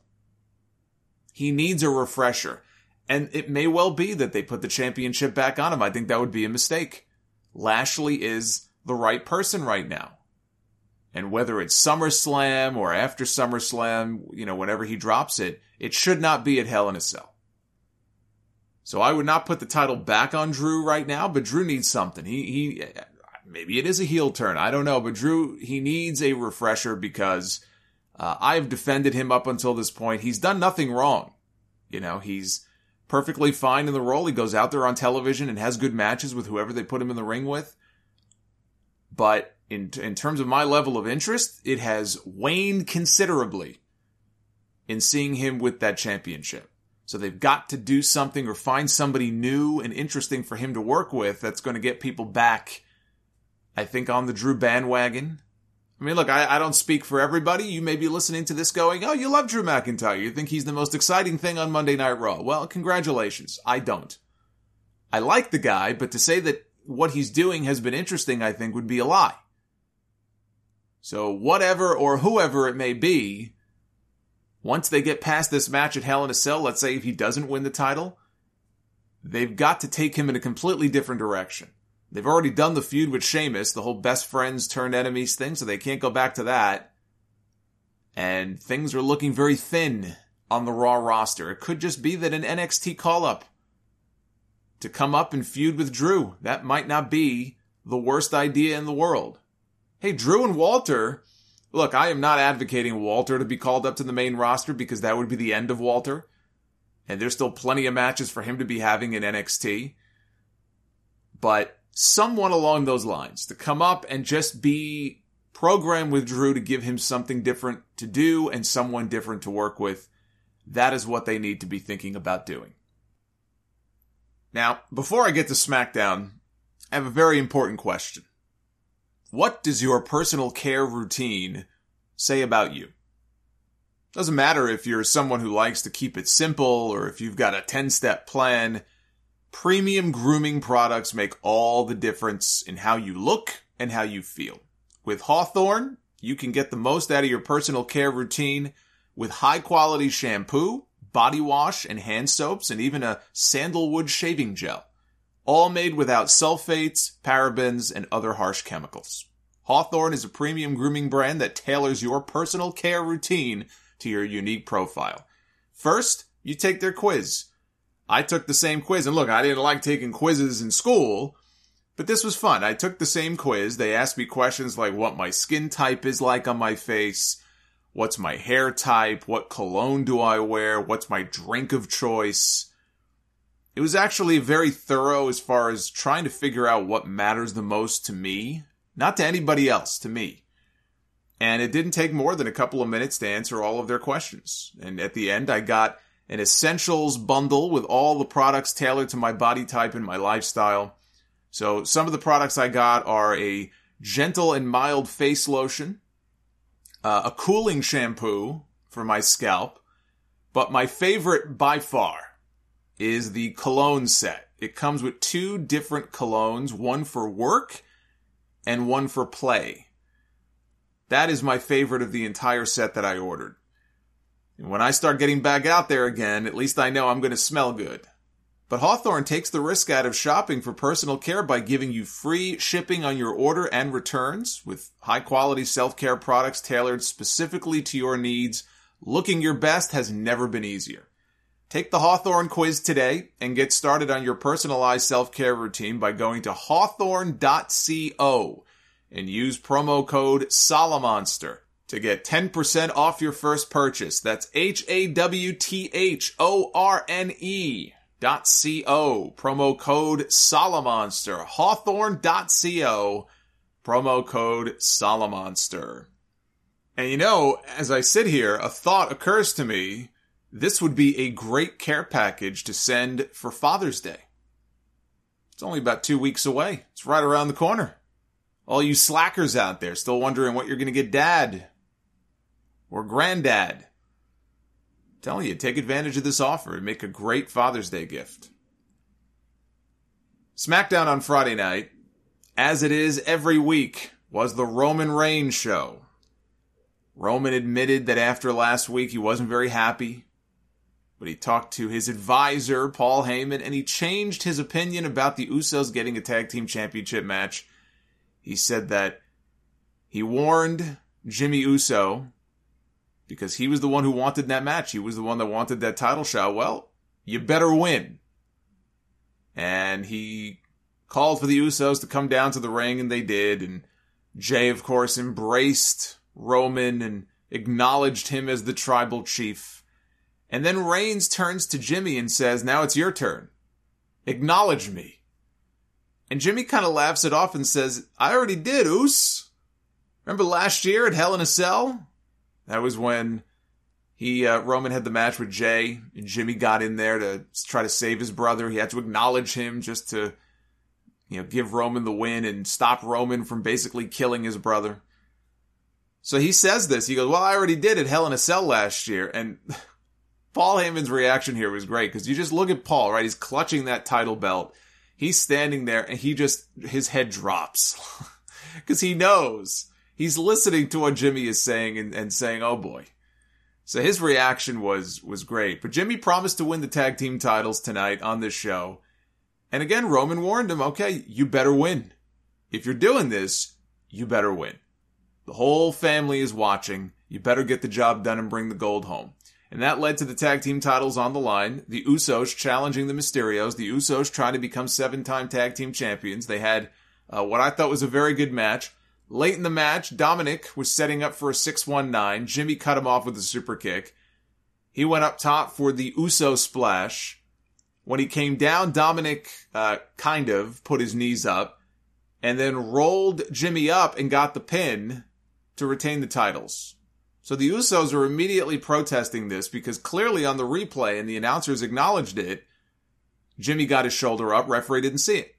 He needs a refresher. And it may well be that they put the championship back on him. I think that would be a mistake. Lashley is the right person right now. And whether it's SummerSlam or after SummerSlam, you know, whenever he drops it, it should not be at Hell in a Cell. So I would not put the title back on Drew right now, but Drew needs something. He, he, maybe it is a heel turn. I don't know. But Drew, he needs a refresher because uh, I've defended him up until this point. He's done nothing wrong. You know, he's perfectly fine in the role. He goes out there on television and has good matches with whoever they put him in the ring with. But in in terms of my level of interest, it has waned considerably in seeing him with that championship. So they've got to do something or find somebody new and interesting for him to work with that's going to get people back, I think, on the Drew bandwagon. I mean, look, I, I don't speak for everybody. You may be listening to this going, oh, you love Drew McIntyre. You think he's the most exciting thing on Monday Night Raw. Well, congratulations. I don't. I like the guy, but to say that what he's doing has been interesting, I think, would be a lie. So whatever or whoever it may be, once they get past this match at Hell in a Cell, let's say if he doesn't win the title, they've got to take him in a completely different direction. They've already done the feud with Sheamus, the whole best friends turned enemies thing, so they can't go back to that. And things are looking very thin on the Raw roster. It could just be that an N X T call-up to come up and feud with Drew, that might not be the worst idea in the world. Hey, Drew and Walter, look, I am not advocating Walter to be called up to the main roster because that would be the end of Walter. And there's still plenty of matches for him to be having in N X T. But someone along those lines to come up and just be programmed with Drew to give him something different to do and someone different to work with. That is what they need to be thinking about doing. Now, before I get to SmackDown, I have a very important question. What does your personal care routine say about you? Doesn't matter if you're someone who likes to keep it simple or if you've got a ten-step plan. Premium grooming products make all the difference in how you look and how you feel. With Hawthorne, you can get the most out of your personal care routine with high-quality shampoo, body wash, and hand soaps, and even a sandalwood shaving gel. All made without sulfates, parabens, and other harsh chemicals. Hawthorne is a premium grooming brand that tailors your personal care routine to your unique profile. First, you take their quiz. I took the same quiz, and look, I didn't like taking quizzes in school, but this was fun. I took the same quiz. They asked me questions like what my skin type is like on my face, what's my hair type, what cologne do I wear, what's my drink of choice. It was actually very thorough as far as trying to figure out what matters the most to me, not to anybody else, to me. And it didn't take more than a couple of minutes to answer all of their questions. And at the end, I got an essentials bundle with all the products tailored to my body type and my lifestyle. So some of the products I got are a gentle and mild face lotion, uh, a cooling shampoo for my scalp, but my favorite by far is the cologne set. It comes with two different colognes, one for work and one for play. That is my favorite of the entire set that I ordered. And when I start getting back out there again, at least I know I'm going to smell good. But Hawthorne takes the risk out of shopping for personal care by giving you free shipping on your order and returns with high-quality self-care products tailored specifically to your needs. Looking your best has never been easier. Take the Hawthorne quiz today and get started on your personalized self-care routine by going to hawthorne dot co and use promo code SOLOMONSTER to get ten percent off your first purchase. That's H A W T H O R N E dot C-O. Promo code SOLOMONSTER. Hawthorne dot co. Promo code SOLOMONSTER. And you know, as I sit here, a thought occurs to me. This would be a great care package to send for Father's Day. It's only about two weeks away. It's right around the corner. All you slackers out there still wondering what you're going to get dad or granddad. I'm telling you, take advantage of this offer and make a great Father's Day gift. SmackDown on Friday night, as it is every week, was the Roman Reigns show. Roman admitted that after last week he wasn't very happy, but he talked to his advisor, Paul Heyman, and he changed his opinion about the Usos getting a tag team championship match. He said that he warned Jimmy Uso because he was the one who wanted that match. He was the one that wanted that title shot. Well, you better win. And he called for the Usos to come down to the ring, and they did. And Jay, of course, embraced Roman and acknowledged him as the tribal chief. And then Reigns turns to Jimmy and says, now it's your turn. Acknowledge me. And Jimmy kind of laughs it off and says, I already did, Uso. Remember last year at Hell in a Cell? That was when he uh, Roman had the match with Jay, and Jimmy got in there to try to save his brother. He had to acknowledge him just to, you know, give Roman the win and stop Roman from basically killing his brother. So he says this. He goes, well, I already did at Hell in a Cell last year. And Paul Heyman's reaction here was great, because you just look at Paul, right? He's clutching that title belt. He's standing there, and he just, his head drops. Because he knows. He's listening to what Jimmy is saying and, and saying, oh boy. So his reaction was, was great. But Jimmy promised to win the tag team titles tonight on this show. And again, Roman warned him, okay, you better win. If you're doing this, you better win. The whole family is watching. You better get the job done and bring the gold home. And that led to the tag team titles on the line. The Usos challenging the Mysterios. The Usos trying to become seven-time tag team champions. They had uh, what I thought was a very good match. Late in the match, Dominic was setting up for a six one nine. Jimmy cut him off with a super kick. He went up top for the Uso splash. When he came down, Dominic uh, kind of put his knees up and then rolled Jimmy up and got the pin to retain the titles. So the Usos are immediately protesting this because clearly on the replay, and the announcers acknowledged it, Jimmy got his shoulder up, referee didn't see it.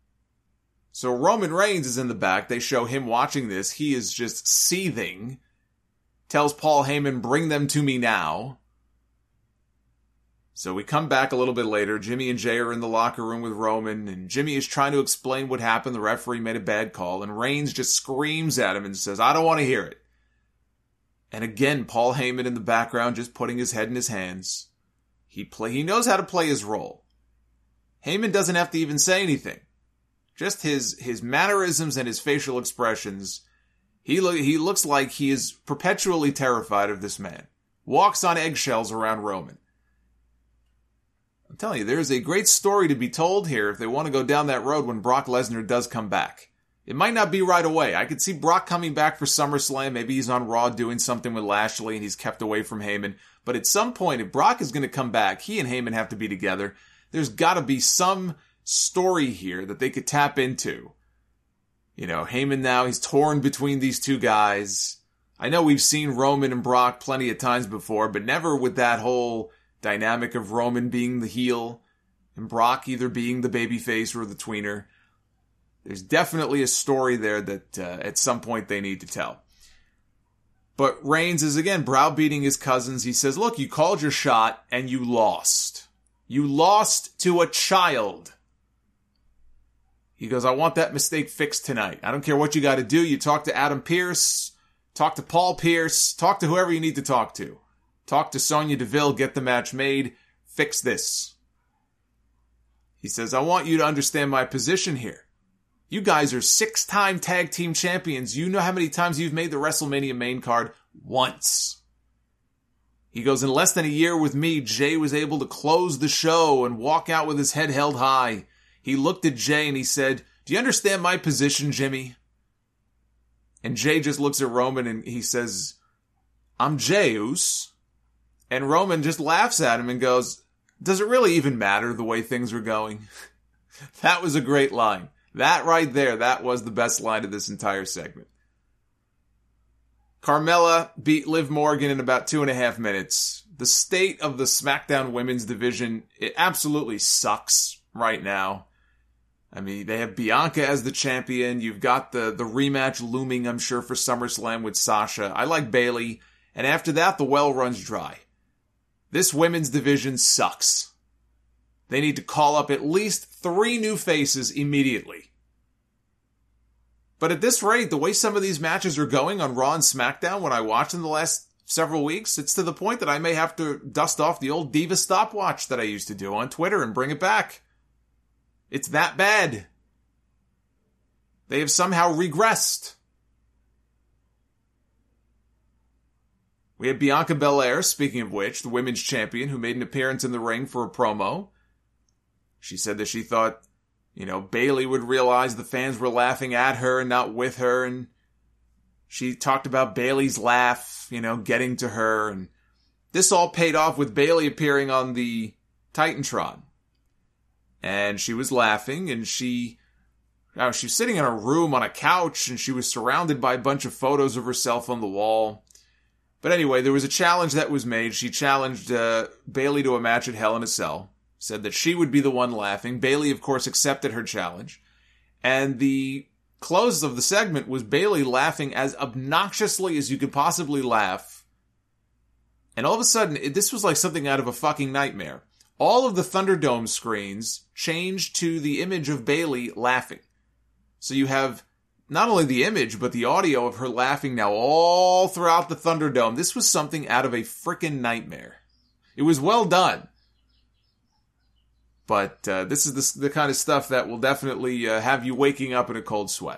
So Roman Reigns is in the back. They show him watching this. He is just seething. Tells Paul Heyman, bring them to me now. So we come back a little bit later. Jimmy and Jay are in the locker room with Roman, and Jimmy is trying to explain what happened. The referee made a bad call, and Reigns just screams at him and says, I don't want to hear it. And again, Paul Heyman in the background just putting his head in his hands. He play, he knows how to play his role. Heyman doesn't have to even say anything. Just his, his mannerisms and his facial expressions. He, lo- he looks like he is perpetually terrified of this man. Walks on eggshells around Roman. I'm telling you, there's a great story to be told here if they want to go down that road when Brock Lesnar does come back. It might not be right away. I could see Brock coming back for SummerSlam. Maybe he's on Raw doing something with Lashley and he's kept away from Heyman. But at some point, if Brock is going to come back, he and Heyman have to be together. There's got to be some story here that they could tap into. You know, Heyman now, he's torn between these two guys. I know we've seen Roman and Brock plenty of times before, but never with that whole dynamic of Roman being the heel and Brock either being the babyface or the tweener. There's definitely a story there that uh, at some point they need to tell. But Reigns is again browbeating his cousins. He says, look, you called your shot and you lost. You lost to a child. He goes, I want that mistake fixed tonight. I don't care what you got to do. You talk to Adam Pearce, talk to Paul Pierce, talk to whoever you need to talk to. Talk to Sonya Deville, get the match made, fix this. He says, I want you to understand my position here. You guys are six-time tag team champions. You know how many times you've made the WrestleMania main card? Once. He goes, in less than a year with me, Jay was able to close the show and walk out with his head held high. He looked at Jay and he said, do you understand my position, Jimmy? And Jay just looks at Roman and he says, I'm Jey-Us. And Roman just laughs at him and goes, does it really even matter the way things are going? That was a great line. That right there, that was the best line of this entire segment. Carmella beat Liv Morgan in about two and a half minutes. The state of the SmackDown women's division, it absolutely sucks right now. I mean, they have Bianca as the champion. You've got the, the rematch looming, I'm sure, for SummerSlam with Sasha. I like Bayley. And after that, the well runs dry. This women's division sucks. They need to call up at least three new faces immediately. But at this rate, the way some of these matches are going on Raw and SmackDown when I watched them the last several weeks, it's to the point that I may have to dust off the old Diva stopwatch that I used to do on Twitter and bring it back. It's that bad. They have somehow regressed. We had Bianca Belair, speaking of which, the women's champion, who made an appearance in the ring for a promo. She said that she thought, you know, Bayley would realize the fans were laughing at her and not with her. And she talked about Bayley's laugh, you know, getting to her. And this all paid off with Bayley appearing on the Titantron. And she was laughing and she, uh, she was sitting in a room on a couch and she was surrounded by a bunch of photos of herself on the wall. But anyway, there was a challenge that was made. She challenged uh, Bayley to a match at Hell in a Cell. Said that she would be the one laughing. Bayley, of course, accepted her challenge. And the close of the segment was Bayley laughing as obnoxiously as you could possibly laugh. And all of a sudden, it, this was like something out of a fucking nightmare. All of the Thunderdome screens changed to the image of Bayley laughing. So you have not only the image, but the audio of her laughing now all throughout the Thunderdome. This was something out of a frickin' nightmare. It was well done. But uh, this is the, the kind of stuff that will definitely uh, have you waking up in a cold sweat.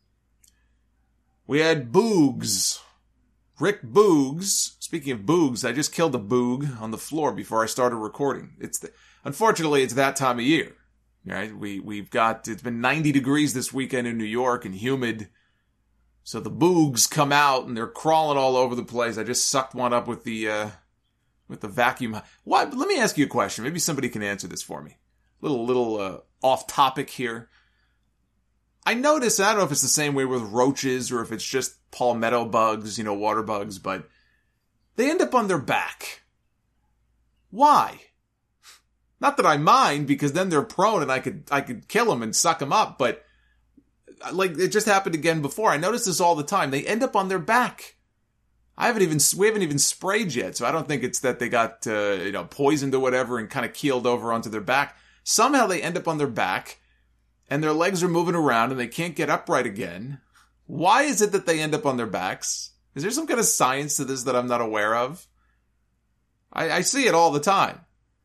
We had Boogs. Rick Boogs. Speaking of Boogs, I just killed a Boog on the floor before I started recording. It's the, unfortunately, it's that time of year. Right? We, we've got, it's been ninety degrees this weekend in New York and humid. So the Boogs come out and they're crawling all over the place. I just sucked one up with the... Uh, With the vacuum. Why? Let me ask you a question. Maybe somebody can answer this for me. Little, little uh, off topic here. I notice, I don't know if it's the same way with roaches or if it's just palmetto bugs, you know, water bugs, but they end up on their back. Why? Not that I mind, because then they're prone and I could, I could kill them and suck them up, but like it just happened again before. I notice this all the time. They end up on their back. I haven't even, we haven't even sprayed yet, so I don't think it's that they got, uh, you know, poisoned or whatever and kind of keeled over onto their back. Somehow they end up on their back, and their legs are moving around, and they can't get upright again. Why is it that they end up on their backs? Is there some kind of science to this that I'm not aware of? I, I see it all the time.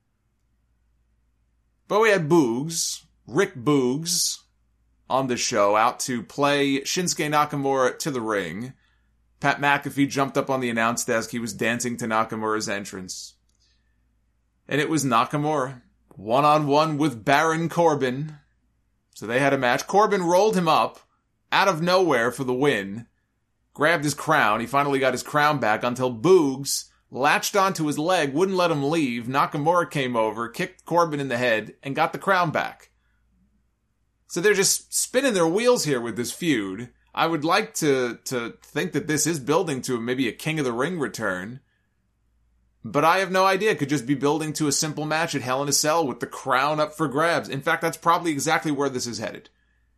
But we had Boogs, Rick Boogs, on the show, out to play Shinsuke Nakamura to the ring. Pat McAfee jumped up on the announce desk. He was dancing to Nakamura's entrance. And it was Nakamura, one-on-one with Baron Corbin. So they had a match. Corbin rolled him up, out of nowhere for the win. Grabbed his crown. He finally got his crown back until Boogs latched onto his leg, wouldn't let him leave. Nakamura came over, kicked Corbin in the head, and got the crown back. So they're just spinning their wheels here with this feud. I would like to, to think that this is building to maybe a King of the Ring return. But I have no idea. It could just be building to a simple match at Hell in a Cell with the crown up for grabs. In fact, that's probably exactly where this is headed.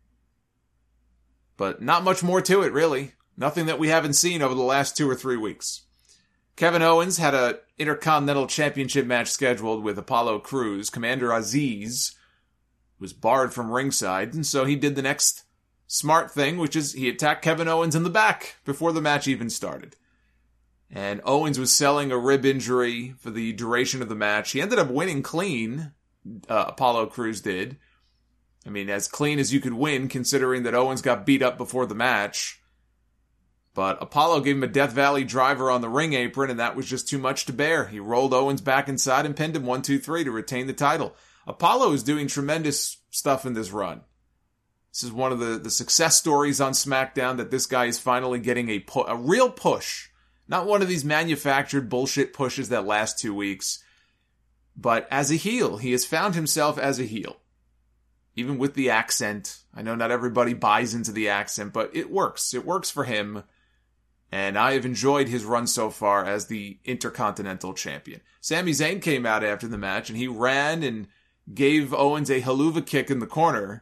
But not much more to it, really. Nothing that we haven't seen over the last two or three weeks. Kevin Owens had an Intercontinental Championship match scheduled with Apollo Crews. Commander Aziz was barred from ringside, and so he did the next smart thing, which is he attacked Kevin Owens in the back before the match even started. And Owens was selling a rib injury for the duration of the match. He ended up winning clean, uh, Apollo Crews did. I mean, as clean as you could win, considering that Owens got beat up before the match. But Apollo gave him a Death Valley driver on the ring apron, and that was just too much to bear. He rolled Owens back inside and pinned him one, two, three to retain the title. Apollo is doing tremendous stuff in this run. This is one of the, the success stories on SmackDown, that this guy is finally getting a pu- a real push. Not one of these manufactured bullshit pushes that last two weeks. But as a heel, he has found himself as a heel. Even with the accent. I know not everybody buys into the accent, but it works. It works for him. And I have enjoyed his run so far as the Intercontinental Champion. Sami Zayn came out after the match, and he ran and gave Owens a haluva kick in the corner.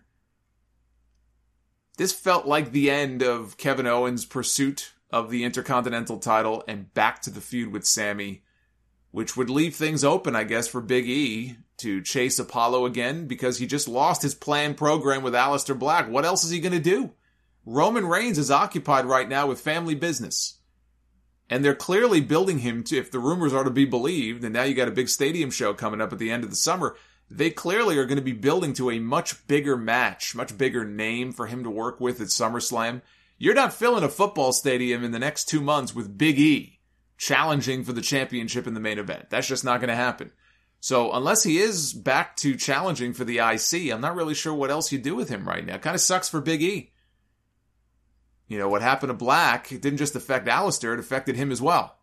This felt like the end of Kevin Owens' pursuit of the Intercontinental title and back to the feud with Sami, which would leave things open, I guess, for Big E to chase Apollo again, because he just lost his planned program with Aleister Black. What else is he going to do? Roman Reigns is occupied right now with family business. And they're clearly building him to, if the rumors are to be believed, and now you got a big stadium show coming up at the end of the summer, they clearly are going to be building to a much bigger match, much bigger name for him to work with at SummerSlam. You're not filling a football stadium in the next two months with Big E challenging for the championship in the main event. That's just not going to happen. So unless he is back to challenging for the I C, I'm not really sure what else you do with him right now. It kind of sucks for Big E. You know, what happened to Black, it didn't just affect Aleister, it affected him as well.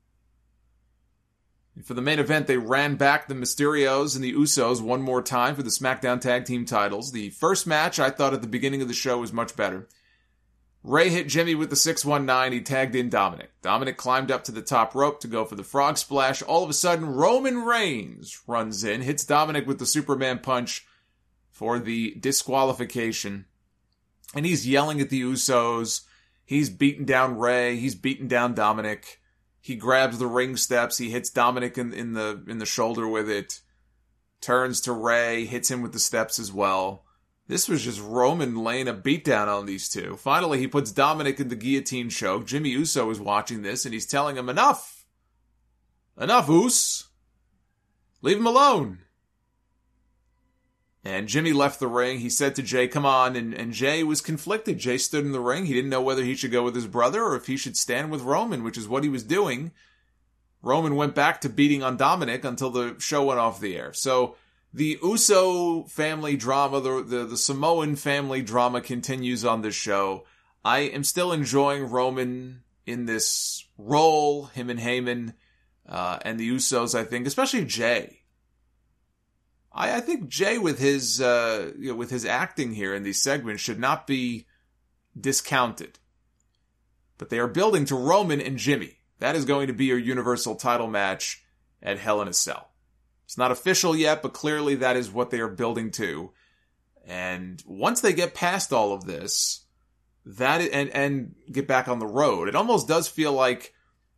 And for the main event, they ran back the Mysterios and the Usos one more time for the SmackDown Tag Team titles. The first match, I thought at the beginning of the show, was much better. Ray hit Jimmy with the six one nine. He tagged in Dominic. Dominic climbed up to the top rope to go for the frog splash. All of a sudden, Roman Reigns runs in, hits Dominic with the Superman punch for the disqualification. And he's yelling at the Usos. He's beating down Ray. He's beating down Dominic. He grabs the ring steps. He hits Dominic in, in the in the shoulder with it. Turns to Ray. Hits him with the steps as well. This was just Roman laying a beatdown on these two. Finally, he puts Dominic in the guillotine choke. Jimmy Uso is watching this, and he's telling him, enough! Enough, Us! Leave him alone! And Jimmy left the ring. He said to Jay, come on, and, and Jay was conflicted. Jay stood in the ring. He didn't know whether he should go with his brother or if he should stand with Roman, which is what he was doing. Roman went back to beating on Dominic until the show went off the air. So the Uso family drama, the, the, the Samoan family drama continues on this show. I am still enjoying Roman in this role, him and Heyman, uh, and the Usos, I think, especially Jay. I, I think Jay with his, uh, you know, with his acting here in these segments should not be discounted. But they are building to Roman and Jimmy. That is going to be your Universal title match at Hell in a Cell. It's not official yet, but clearly that is what they are building to. And once they get past all of this, that and and get back on the road, it almost does feel like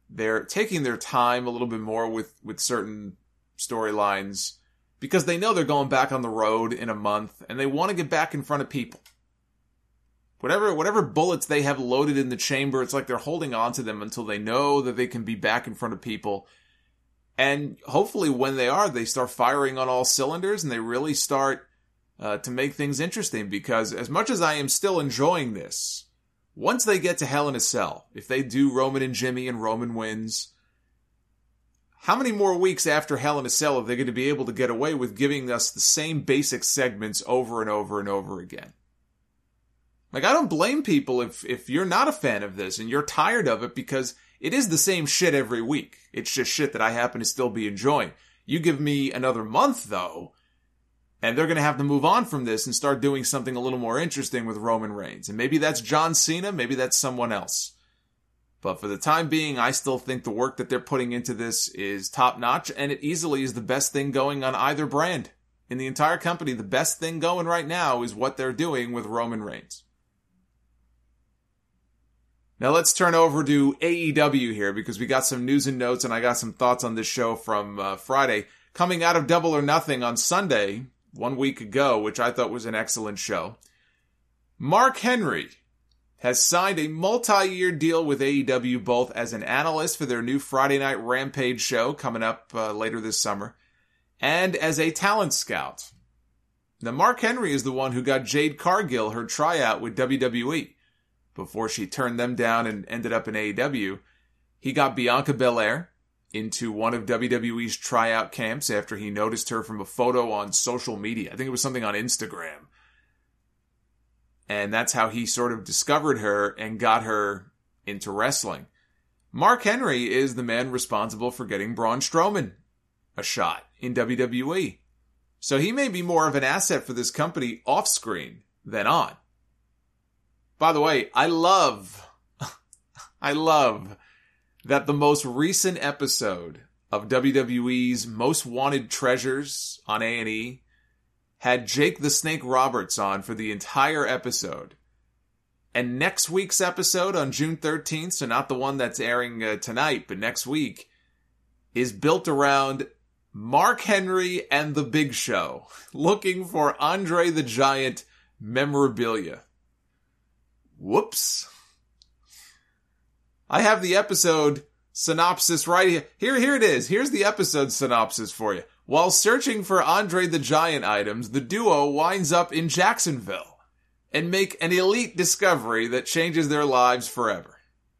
they're taking their time a little bit more with, with certain storylines because they know they're going back on the road in a month and they want to get back in front of people. Whatever, whatever bullets they have loaded in the chamber, it's like they're holding on to them until they know that they can be back in front of people. And hopefully when they are, they start firing on all cylinders and they really start uh, to make things interesting, because as much as I am still enjoying this, once they get to Hell in a Cell, if they do Roman and Jimmy and Roman wins, how many more weeks after Hell in a Cell are they going to be able to get away with giving us the same basic segments over and over and over again? Like, I don't blame people if, if you're not a fan of this and you're tired of it, because it is the same shit every week. It's just shit that I happen to still be enjoying. You give me another month, though, and they're going to have to move on from this and start doing something a little more interesting with Roman Reigns. And maybe that's John Cena, maybe that's someone else. But for the time being, I still think the work that they're putting into this is top-notch, and it easily is the best thing going on either brand. In the entire company, the best thing going right now is what they're doing with Roman Reigns. Now let's turn over to A E W here, because we got some news and notes and I got some thoughts on this show from uh, Friday. Coming out of Double or Nothing on Sunday, one week ago, which I thought was an excellent show. Mark Henry has signed a multi-year deal with A E W, both as an analyst for their new Friday Night Rampage show coming up uh, later this summer, and as a talent scout. Now Mark Henry is the one who got Jade Cargill her tryout with W W E. Before she turned them down and ended up in A E W, he got Bianca Belair into one of W W E's tryout camps after he noticed her from a photo on social media. I think it was something on Instagram. And that's how he sort of discovered her and got her into wrestling. Mark Henry is the man responsible for getting Braun Strowman a shot in W W E. So he may be more of an asset for this company off-screen than on. By the way, I love, I love that the most recent episode of W W E's Most Wanted Treasures on A and E had Jake the Snake Roberts on for the entire episode. And next week's episode on June thirteenth, so not the one that's airing uh, tonight, but next week, is built around Mark Henry and The Big Show, looking for Andre the Giant memorabilia. Whoops. I have the episode synopsis right here. Here, here it is. Here's the episode synopsis for you. While searching for Andre the Giant items, the duo winds up in Jacksonville and make an elite discovery that changes their lives forever.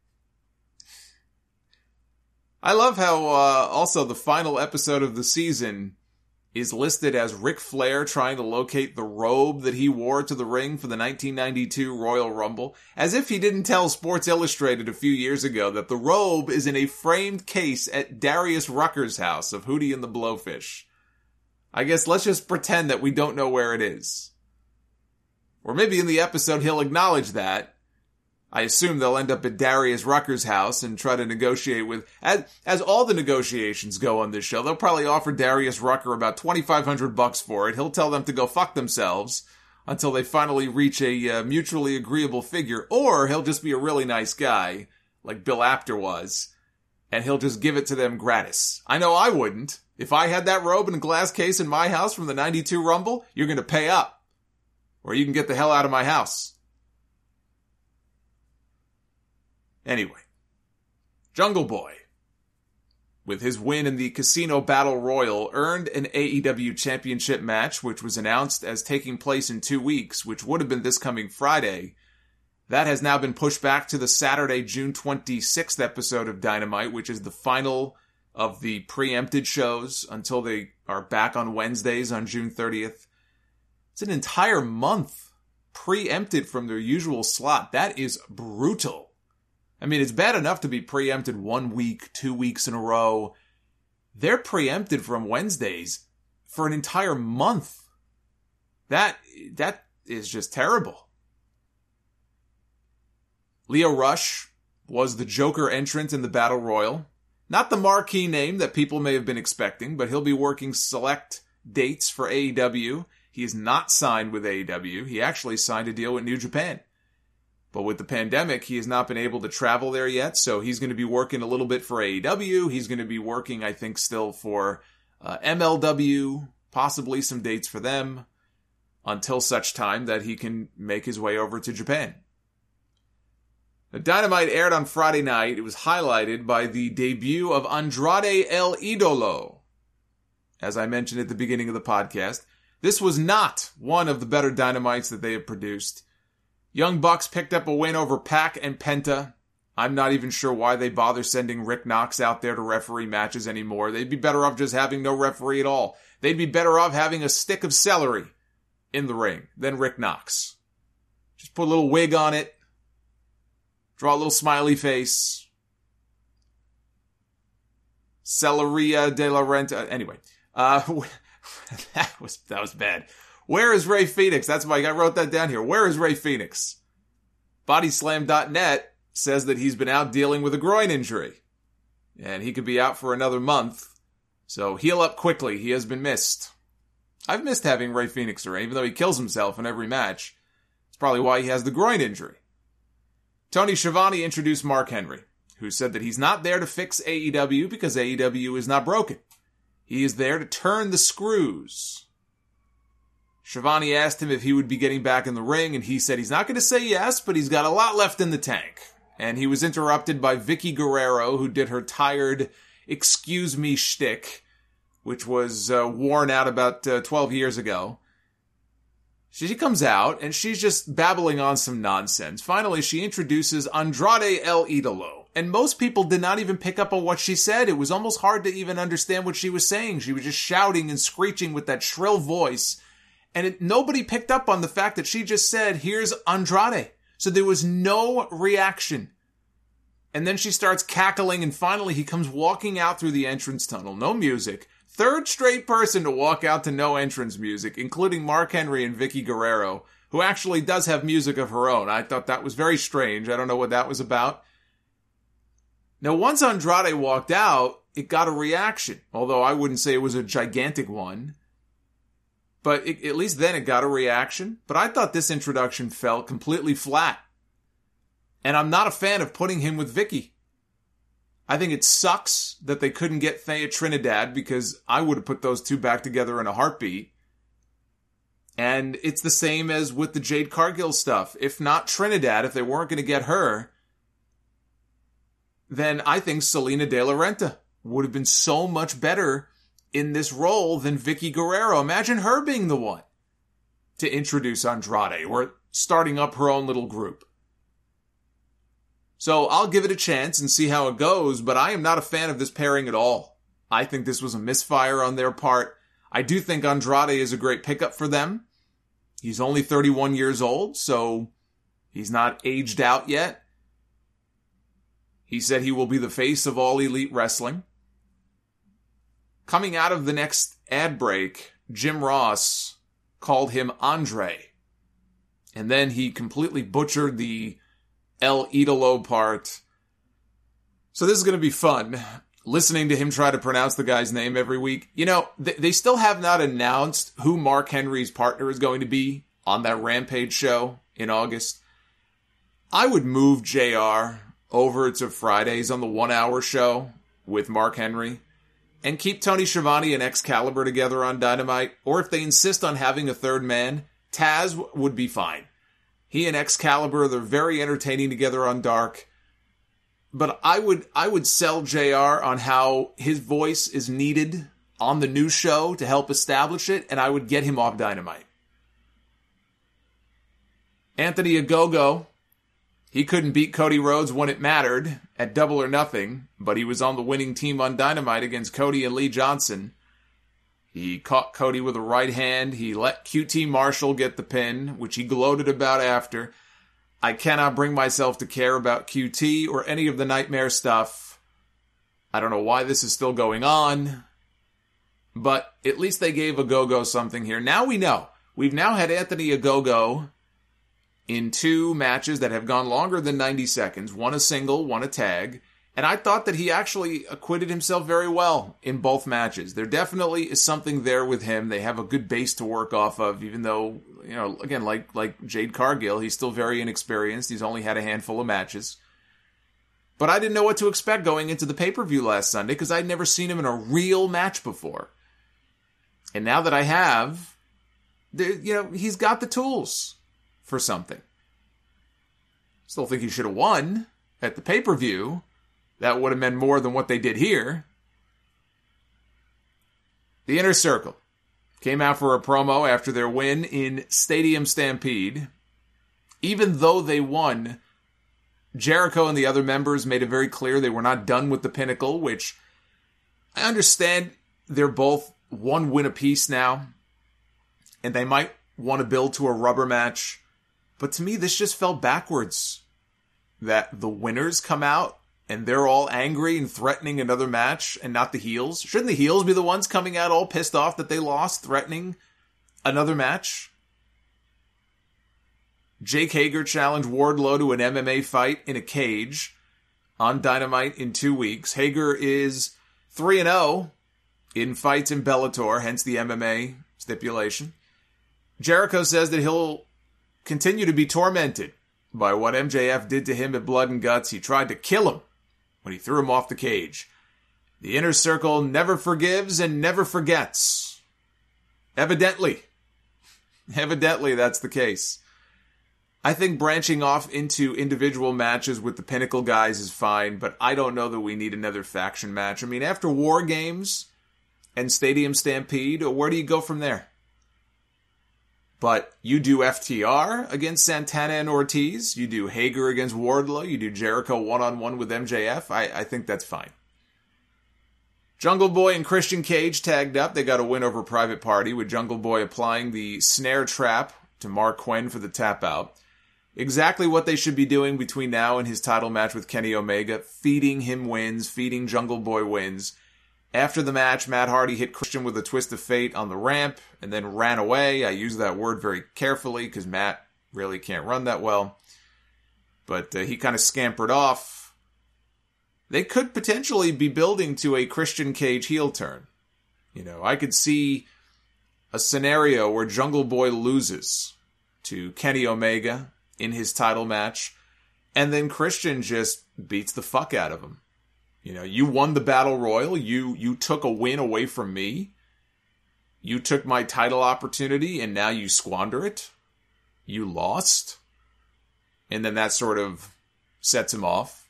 I love how uh, also the final episode of the season is listed as Ric Flair trying to locate the robe that he wore to the ring for the nineteen ninety-two Royal Rumble, as if he didn't tell Sports Illustrated a few years ago that the robe is in a framed case at Darius Rucker's house of Hootie and the Blowfish. I guess let's just pretend that we don't know where it is. Or maybe in the episode he'll acknowledge that. I assume they'll end up at Darius Rucker's house and try to negotiate with, as, as all the negotiations go on this show, they'll probably offer Darius Rucker about twenty-five hundred bucks for it. He'll tell them to go fuck themselves until they finally reach a uh, mutually agreeable figure, or he'll just be a really nice guy, like Bill Apter was, and he'll just give it to them gratis. I know I wouldn't. If I had that robe in a glass case in my house from the ninety-two Rumble, you're gonna pay up. Or you can get the hell out of my house. Anyway, Jungle Boy, with his win in the Casino Battle Royal, earned an A E W Championship match, which was announced as taking place in two weeks, which would have been this coming Friday. That has now been pushed back to the Saturday, June twenty-sixth episode of Dynamite, which is the final of the preempted shows until they are back on Wednesdays on June thirtieth. It's an entire month preempted from their usual slot. That is brutal. I mean, it's bad enough to be preempted one week, two weeks in a row. They're preempted from Wednesdays for an entire month. That, that is just terrible. Lio Rush was the Joker entrant in the Battle Royal. Not the marquee name that people may have been expecting, but he'll be working select dates for A E W. He is not signed with A E W. He actually signed a deal with New Japan. But with the pandemic, he has not been able to travel there yet, so he's going to be working a little bit for A E W. He's going to be working, I think, still for uh, M L W, possibly some dates for them, until such time that he can make his way over to Japan. The Dynamite aired on Friday night. It was highlighted by the debut of Andrade El Idolo. As I mentioned at the beginning of the podcast, this was not one of the better Dynamites that they have produced. Young Bucks picked up a win over Pac and Penta. I'm not even sure why they bother sending Rick Knox out there to referee matches anymore. They'd be better off just having no referee at all. They'd be better off having a stick of celery in the ring than Rick Knox. Just put a little wig on it. Draw a little smiley face. Celeria de la Renta. Anyway, uh, that was that was bad. Where is Ray Phoenix? That's why I wrote that down here. Where is Ray Phoenix? Bodyslam dot net says that he's been out dealing with a groin injury. And he could be out for another month. So heal up quickly. He has been missed. I've missed having Ray Phoenix around, even though he kills himself in every match. It's probably why he has the groin injury. Tony Schiavone introduced Mark Henry, who said that he's not there to fix A E W because A E W is not broken. He is there to turn the screws. Schiavone asked him if he would be getting back in the ring, and he said he's not going to say yes, but he's got a lot left in the tank. And he was interrupted by Vicky Guerrero, who did her tired excuse me shtick, which was uh, worn out about uh, twelve years ago. She comes out, and she's just babbling on some nonsense. Finally, she introduces Andrade El Idolo. And most people did not even pick up on what she said. It was almost hard to even understand what she was saying. She was just shouting and screeching with that shrill voice. And it, nobody picked up on the fact that she just said, here's Andrade. So there was no reaction. And then she starts cackling, and finally he comes walking out through the entrance tunnel. No music. Third straight person to walk out to no entrance music, including Mark Henry and Vicky Guerrero, who actually does have music of her own. I thought that was very strange. I don't know what that was about. Now, once Andrade walked out, it got a reaction, although I wouldn't say it was a gigantic one. But it, at least then it got a reaction. But I thought this introduction felt completely flat. And I'm not a fan of putting him with Vicky. I think it sucks that they couldn't get Thea Trinidad, because I would have put those two back together in a heartbeat. And it's the same as with the Jade Cargill stuff. If not Trinidad, if they weren't going to get her, then I think Selena De La Renta would have been so much better in this role than Vicky Guerrero. Imagine her being the one to introduce Andrade, or starting up her own little group. So I'll give it a chance and see how it goes, but I am not a fan of this pairing at all. I think this was a misfire on their part. I do think Andrade is a great pickup for them. He's only thirty-one years old, so he's not aged out yet. He said he will be the face of All Elite Wrestling. Coming out of the next ad break, Jim Ross called him Andre. And then he completely butchered the El Idolo part. So this is going to be fun, listening to him try to pronounce the guy's name every week. You know, th- they still have not announced who Mark Henry's partner is going to be on that Rampage show in August. I would move J R over to Fridays on the one-hour show with Mark Henry, and keep Tony Schiavone and Excalibur together on Dynamite. Or if they insist on having a third man, Taz w- would be fine. He and Excalibur, they're very entertaining together on Dark. But I would I would sell J R on how his voice is needed on the new show to help establish it, and I would get him off Dynamite. Anthony Ogogo, he couldn't beat Cody Rhodes when it mattered at Double or Nothing, but he was on the winning team on Dynamite against Cody and Lee Johnson. He caught Cody with a right hand. He let Q T Marshall get the pin, which he gloated about after. I cannot bring myself to care about Q T or any of the Nightmare stuff. I don't know why this is still going on, but at least they gave Ogogo something here. Now we know. We've now had Anthony Ogogo in two matches that have gone longer than ninety seconds. One a single, one a tag. And I thought that he actually acquitted himself very well in both matches. There definitely is something there with him. They have a good base to work off of, even though, you know, again, like like Jade Cargill, he's still very inexperienced. He's only had a handful of matches. But I didn't know what to expect going into the pay-per-view last Sunday because I'd never seen him in a real match before. And now that I have, you know, he's got the tools for something. Still think he should have won at the pay-per-view. That would have meant more than what they did here. The Inner Circle came out for a promo after their win in Stadium Stampede. Even though they won, Jericho and the other members made it very clear they were not done with the Pinnacle, which I understand they're both one win apiece now, and they might want to build to a rubber match. But to me, this just fell backwards. That the winners come out and they're all angry and threatening another match and not the heels. Shouldn't the heels be the ones coming out all pissed off that they lost, threatening another match? Jake Hager challenged Wardlow to an M M A fight in a cage on Dynamite in two weeks. Hager is three and oh in fights in Bellator, hence the M M A stipulation. Jericho says that he'll continue to be tormented by what M J F did to him at Blood and Guts. He tried to kill him when he threw him off the cage. The Inner Circle never forgives and never forgets. Evidently. Evidently, that's the case. I think branching off into individual matches with the Pinnacle guys is fine, but I don't know that we need another faction match. I mean, after War Games and Stadium Stampede, where do you go from there? But you do F T R against Santana and Ortiz. You do Hager against Wardlow. You do Jericho one-on-one with M J F. I, I think that's fine. Jungle Boy and Christian Cage tagged up. They got a win over Private Party, with Jungle Boy applying the snare trap to Mark Quinn for the tap out. Exactly what they should be doing between now and his title match with Kenny Omega. Feeding him wins. Feeding Jungle Boy wins. After the match, Matt Hardy hit Christian with a twist of fate on the ramp and then ran away. I use that word very carefully because Matt really can't run that well. But uh, he kind of scampered off. They could potentially be building to a Christian Cage heel turn. You know, I could see a scenario where Jungle Boy loses to Kenny Omega in his title match, and then Christian just beats the fuck out of him. You know, you won the Battle Royal. You you took a win away from me. You took my title opportunity, and now you squander it. You lost. And then that sort of sets him off.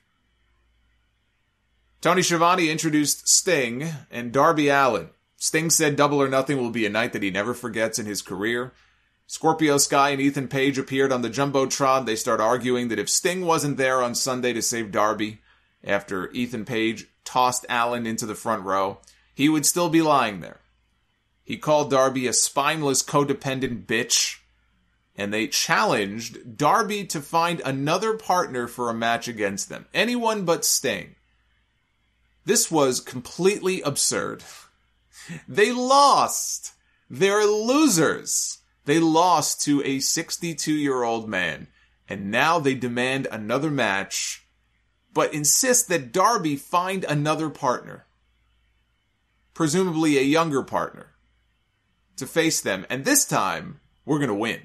Tony Schiavone introduced Sting and Darby Allin. Sting said Double or Nothing will be a night that he never forgets in his career. Scorpio Sky and Ethan Page appeared on the Jumbotron. They start arguing that if Sting wasn't there on Sunday to save Darby, after Ethan Page tossed Allin into the front row, he would still be lying there. He called Darby a spineless, codependent bitch, and they challenged Darby to find another partner for a match against them. Anyone but Sting. This was completely absurd. They lost. They're losers. They lost to a sixty-two-year-old man, and now they demand another match, but insist that Darby find another partner, presumably a younger partner, to face them. And this time, we're going to win.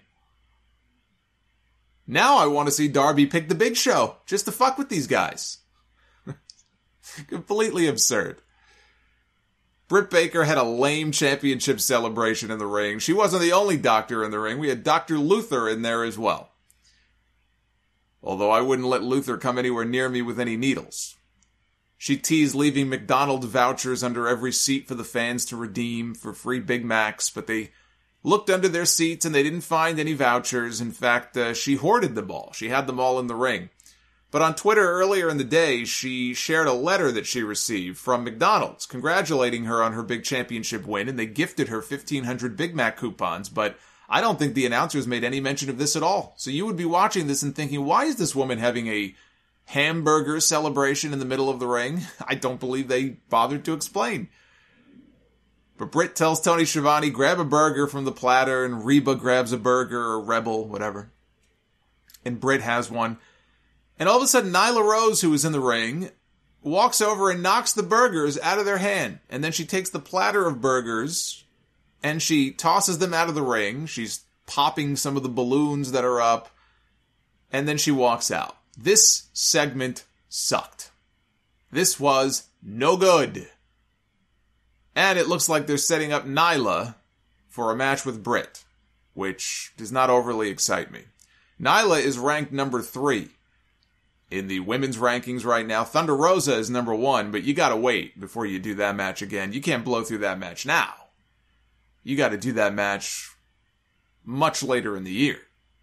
Now I want to see Darby pick the Big Show, just to fuck with these guys. Completely absurd. Britt Baker had a lame championship celebration in the ring. She wasn't the only doctor in the ring. We had Doctor Luther in there as well. Although I wouldn't let Luther come anywhere near me with any needles. She teased leaving McDonald's vouchers under every seat for the fans to redeem for free Big Macs, but they looked under their seats and they didn't find any vouchers. In fact, uh, she hoarded them all. She had them all in the ring. But on Twitter earlier in the day, she shared a letter that she received from McDonald's, congratulating her on her big championship win, and they gifted her fifteen hundred Big Mac coupons, but I don't think the announcers made any mention of this at all. So you would be watching this and thinking, why is this woman having a hamburger celebration in the middle of the ring? I don't believe they bothered to explain. But Britt tells Tony Schiavone, grab a burger from the platter, and Reba grabs a burger, or Rebel, whatever. And Britt has one. And all of a sudden, Nyla Rose, who was in the ring, walks over and knocks the burgers out of their hand. And then she takes the platter of burgers and she tosses them out of the ring. She's popping some of the balloons that are up. And then she walks out. This segment sucked. This was no good. And it looks like they're setting up Nyla for a match with Britt, which does not overly excite me. Nyla is ranked number three in the women's rankings right now. Thunder Rosa is number one, but you gotta wait before you do that match again. You can't blow through that match now. You gotta do that match much later in the year.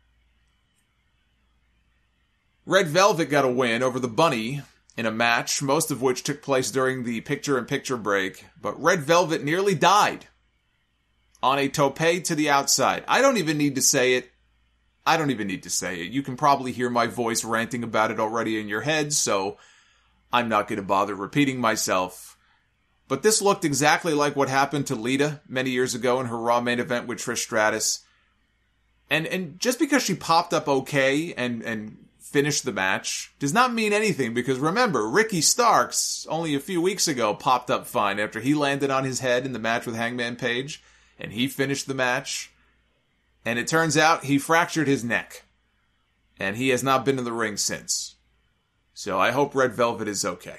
Red Velvet got a win over the Bunny in a match, most of which took place during the picture-in-picture break, but Red Velvet nearly died on a tope to the outside. I don't even need to say it. I don't even need to say it. You can probably hear my voice ranting about it already in your head, so I'm not going to bother repeating myself. But this looked exactly like what happened to Lita many years ago in her Raw main event with Trish Stratus. And and just because she popped up okay and, and finished the match does not mean anything, because remember, Ricky Starks only a few weeks ago popped up fine after he landed on his head in the match with Hangman Page, and he finished the match. And it turns out he fractured his neck. And he has not been in the ring since. So I hope Red Velvet is okay.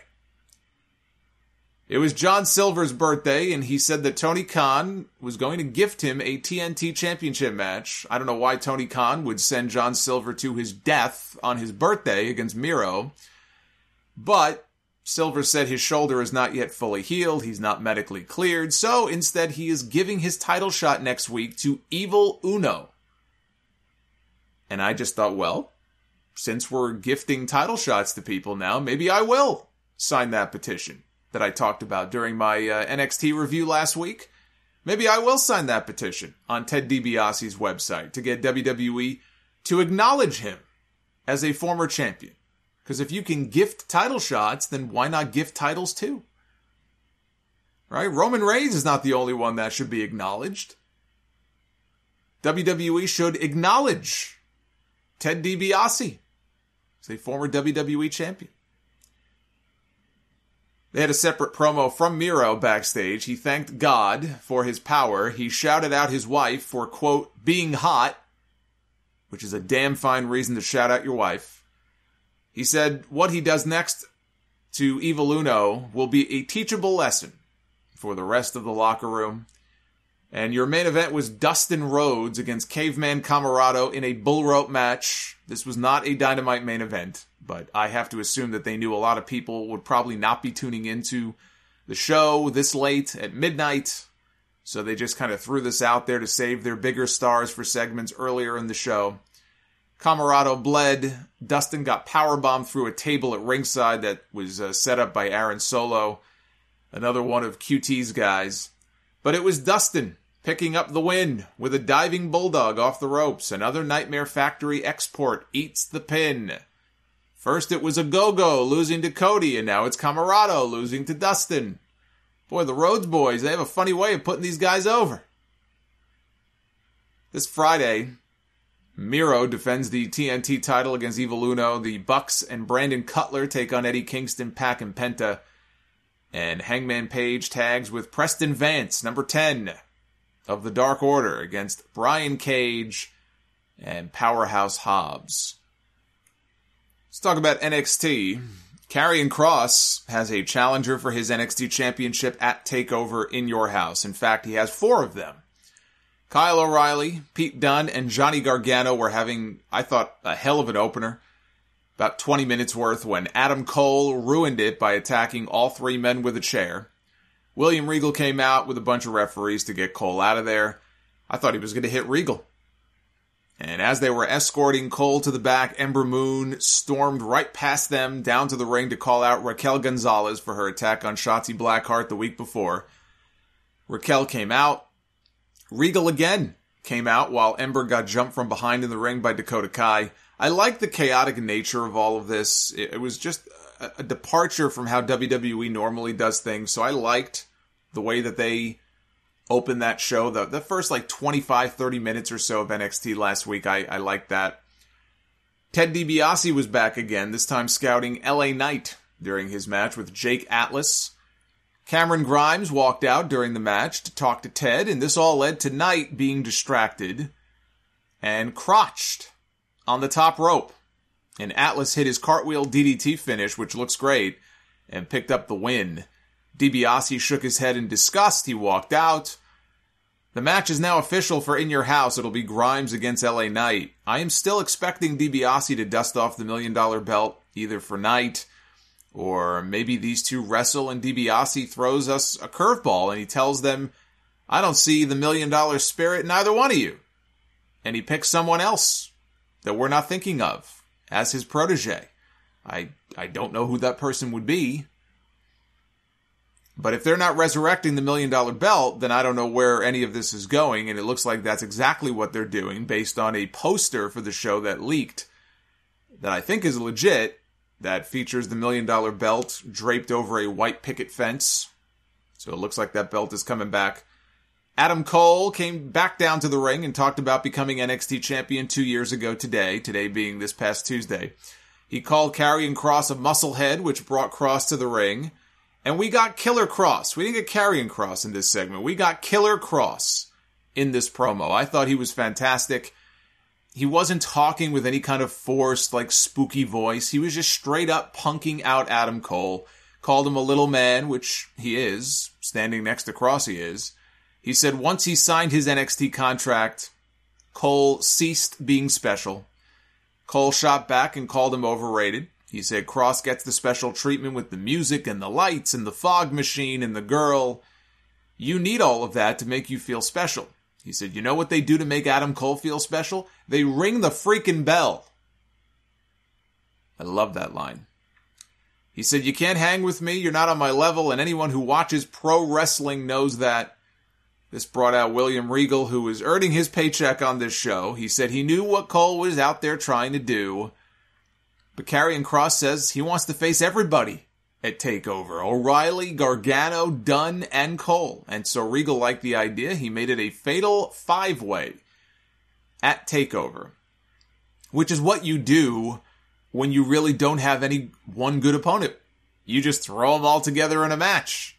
It was John Silver's birthday, and he said that Tony Khan was going to gift him a T N T Championship match. I don't know why Tony Khan would send John Silver to his death on his birthday against Miro. But Silver said his shoulder is not yet fully healed. He's not medically cleared. So instead, he is giving his title shot next week to Evil Uno. And I just thought, well, since we're gifting title shots to people now, maybe I will sign that petition that I talked about during my uh, N X T review last week. Maybe I will sign that petition on Ted DiBiase's website to get W W E to acknowledge him as a former champion. Because if you can gift title shots, then why not gift titles too? Right? Roman Reigns is not the only one that should be acknowledged. W W E should acknowledge Ted DiBiase as a former W W E champion. They had a separate promo from Miro backstage. He thanked God for his power. He shouted out his wife for, quote, being hot, which is a damn fine reason to shout out your wife. He said what he does next to Evil Uno will be a teachable lesson for the rest of the locker room. And your main event was Dustin Rhodes against Caveman Camarado in a bull rope match. This was not a Dynamite main event, but I have to assume that they knew a lot of people would probably not be tuning into the show this late at midnight. So they just kind of threw this out there to save their bigger stars for segments earlier in the show. Camarado bled. Dustin got powerbombed through a table at ringside that was uh, set up by Aaron Solo, another one of Q T's guys. But it was Dustin picking up the win with a diving bulldog off the ropes. Another Nightmare Factory export eats the pin. First it was a Go-Go losing to Cody, and now it's Camarado losing to Dustin. Boy, the Rhodes boys, they have a funny way of putting these guys over. This Friday, Miro defends the T N T title against Evil Uno. The Bucks and Brandon Cutler take on Eddie Kingston, Pac, and Penta. And Hangman Page tags with Preston Vance, number ten of the Dark Order, against Brian Cage and Powerhouse Hobbs. Let's talk about N X T. Karrion Kross has a challenger for his N X T championship at TakeOver in your house. In fact, he has four of them. Kyle O'Reilly, Pete Dunne, and Johnny Gargano were having, I thought, a hell of an opener. About twenty minutes worth when Adam Cole ruined it by attacking all three men with a chair. William Regal came out with a bunch of referees to get Cole out of there. I thought he was going to hit Regal. And as they were escorting Cole to the back, Ember Moon stormed right past them down to the ring to call out Raquel Gonzalez for her attack on Shotzi Blackheart the week before. Raquel came out. Regal again came out while Ember got jumped from behind in the ring by Dakota Kai. I like the chaotic nature of all of this. It was just a, a departure from how W W E normally does things, so I liked the way that they opened that show. The, the first like twenty-five, thirty minutes or so of N X T last week, I, I liked that. Ted DiBiase was back again, this time scouting L A Knight, during his match with Jake Atlas. Cameron Grimes walked out during the match to talk to Ted, and this all led to Knight being distracted and crotched on the top rope. And Atlas hit his cartwheel D D T finish, which looks great, and picked up the win. DiBiase shook his head in disgust. He walked out. The match is now official for In Your House. It'll be Grimes against L A Knight. I am still expecting DiBiase to dust off the million dollar belt, either for Knight, or maybe these two wrestle and DiBiase throws us a curveball and he tells them, I don't see the million dollar spirit in either one of you. And he picks someone else that we're not thinking of as his protege. I I don't know who that person would be. But if they're not resurrecting the million dollar belt, then I don't know where any of this is going. And it looks like that's exactly what they're doing based on a poster for the show that leaked that I think is legit, that features the million dollar belt draped over a white picket fence. So it looks like that belt is coming back. Adam Cole came back down to the ring and talked about becoming N X T champion two years ago today, today being this past Tuesday. He called Karrion Kross a musclehead, which brought Kross to the ring. And we got Killer Kross. We didn't get Karrion Kross in this segment. We got Killer Kross in this promo. I thought he was fantastic. He wasn't talking with any kind of forced, like, spooky voice. He was just straight up punking out Adam Cole. Called him a little man, which he is. Standing next to Kross, he is. He said once he signed his N X T contract, Cole ceased being special. Cole shot back and called him overrated. He said Kross gets the special treatment with the music and the lights and the fog machine and the girl. You need all of that to make you feel special. He said, you know what they do to make Adam Cole feel special? They ring the freaking bell. I love that line. He said, you can't hang with me, you're not on my level, and anyone who watches pro wrestling knows that. This brought out William Regal, who was earning his paycheck on this show. He said he knew what Cole was out there trying to do. But Karrion Kross says he wants to face everybody at TakeOver. O'Reilly, Gargano, Dunn, and Cole. And so Regal liked the idea. He made it a fatal five-way at TakeOver. Which is what you do when you really don't have any one good opponent. You just throw them all together in a match.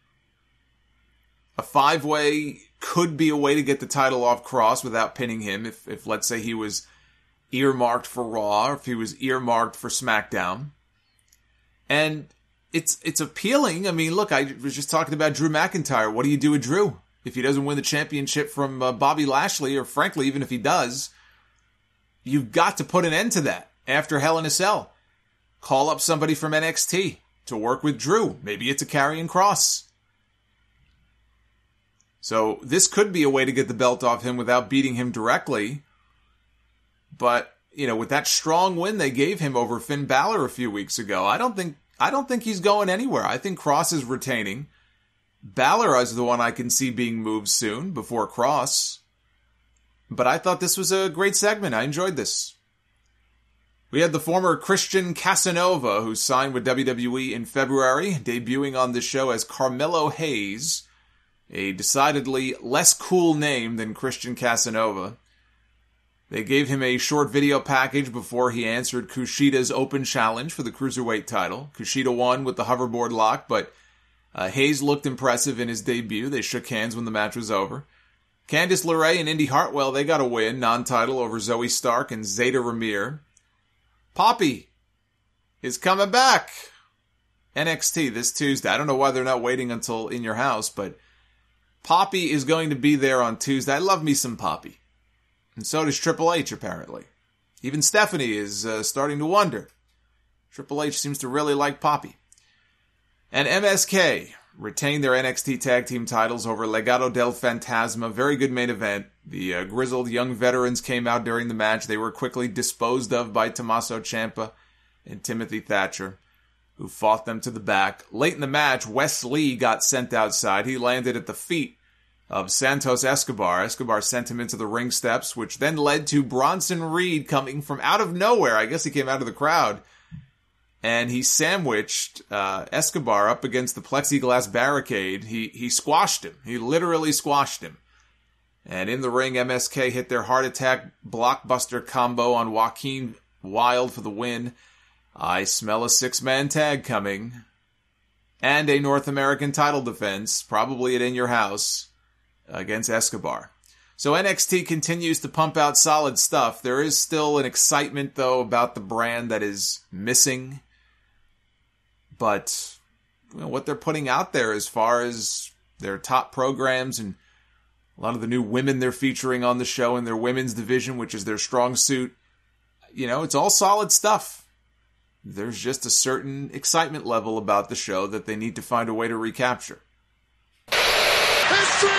A five-way could be a way to get the title off Kross without pinning him. If, if let's say, he was earmarked for Raw, or if he was earmarked for SmackDown. And it's it's appealing. I mean, look, I was just talking about Drew McIntyre. What do you do with Drew if he doesn't win the championship from uh, Bobby Lashley, or frankly, even if he does? You've got to put an end to that after Hell in a Cell. Call up somebody from N X T to work with Drew. Maybe it's a Karrion Kross. So this could be a way to get the belt off him without beating him directly. But, you know, with that strong win they gave him over Finn Balor a few weeks ago, I don't think I don't think he's going anywhere. I think Kross is retaining. Balor is the one I can see being moved soon, before Kross. But I thought this was a great segment. I enjoyed this. We had the former Christian Casanova, who signed with W W E in February, debuting on the show as Carmelo Hayes, a decidedly less cool name than Christian Casanova. They gave him a short video package before he answered Kushida's open challenge for the Cruiserweight title. Kushida won with the hoverboard lock, but uh, Hayes looked impressive in his debut. They shook hands when the match was over. Candice LeRae and Indy Hartwell, they got a win, non-title, over Zoe Stark and Zeta Ramir. Poppy is coming back. N X T this Tuesday. I don't know why they're not waiting until In Your House, but Poppy is going to be there on Tuesday. I love me some Poppy. And so does Triple H, apparently. Even Stephanie is uh, starting to wonder. Triple H seems to really like Poppy. And M S K retained their N X T Tag Team titles over Legado del Fantasma. Very good main event. The uh, grizzled young veterans came out during the match. They were quickly disposed of by Tommaso Ciampa and Timothy Thatcher, who fought them to the back. Late in the match, Wes Lee got sent outside. He landed at the feet of Santos Escobar. Escobar sent him into the ring steps, which then led to Bronson Reed coming from out of nowhere. I guess he came out of the crowd. And he sandwiched uh, Escobar up against the plexiglass barricade. He he squashed him. He literally squashed him. And in the ring, M S K hit their heart attack blockbuster combo on Joaquin Wilde for the win. I smell a six-man tag coming. And a North American title defense, probably at In Your House, against Escobar. So N X T continues to pump out solid stuff. There is still an excitement, though, about the brand that is missing. But you know, what they're putting out there as far as their top programs and a lot of the new women they're featuring on the show in their women's division, which is their strong suit, you know, it's all solid stuff. There's just a certain excitement level about the show that they need to find a way to recapture. History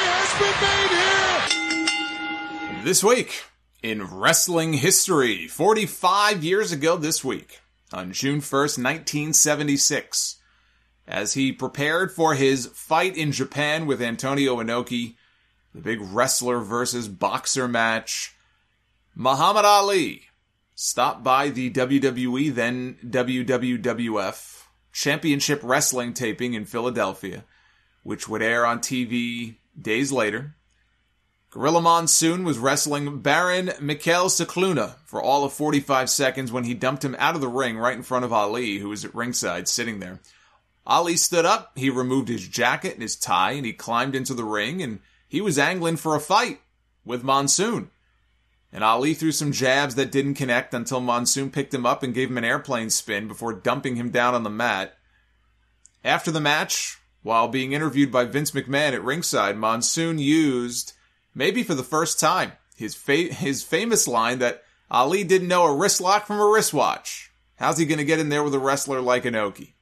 has been made here! This week, in wrestling history, forty-five years ago this week, on June first, nineteen seventy-six, as he prepared for his fight in Japan with Antonio Inoki, the big wrestler versus boxer match, Muhammad Ali stopped by the W W E, then W W F, Championship Wrestling taping in Philadelphia, which would air on T V days later. Gorilla Monsoon was wrestling Baron Mikhail Cicluna for all of forty-five seconds when he dumped him out of the ring right in front of Ali, who was at ringside sitting there. Ali stood up, he removed his jacket and his tie, and he climbed into the ring, and he was angling for a fight with Monsoon. And Ali threw some jabs that didn't connect until Monsoon picked him up and gave him an airplane spin before dumping him down on the mat. After the match, while being interviewed by Vince McMahon at ringside, Monsoon used, maybe for the first time, his fa- his famous line that Ali didn't know a wrist lock from a wristwatch. How's he going to get in there with a wrestler like Inoki?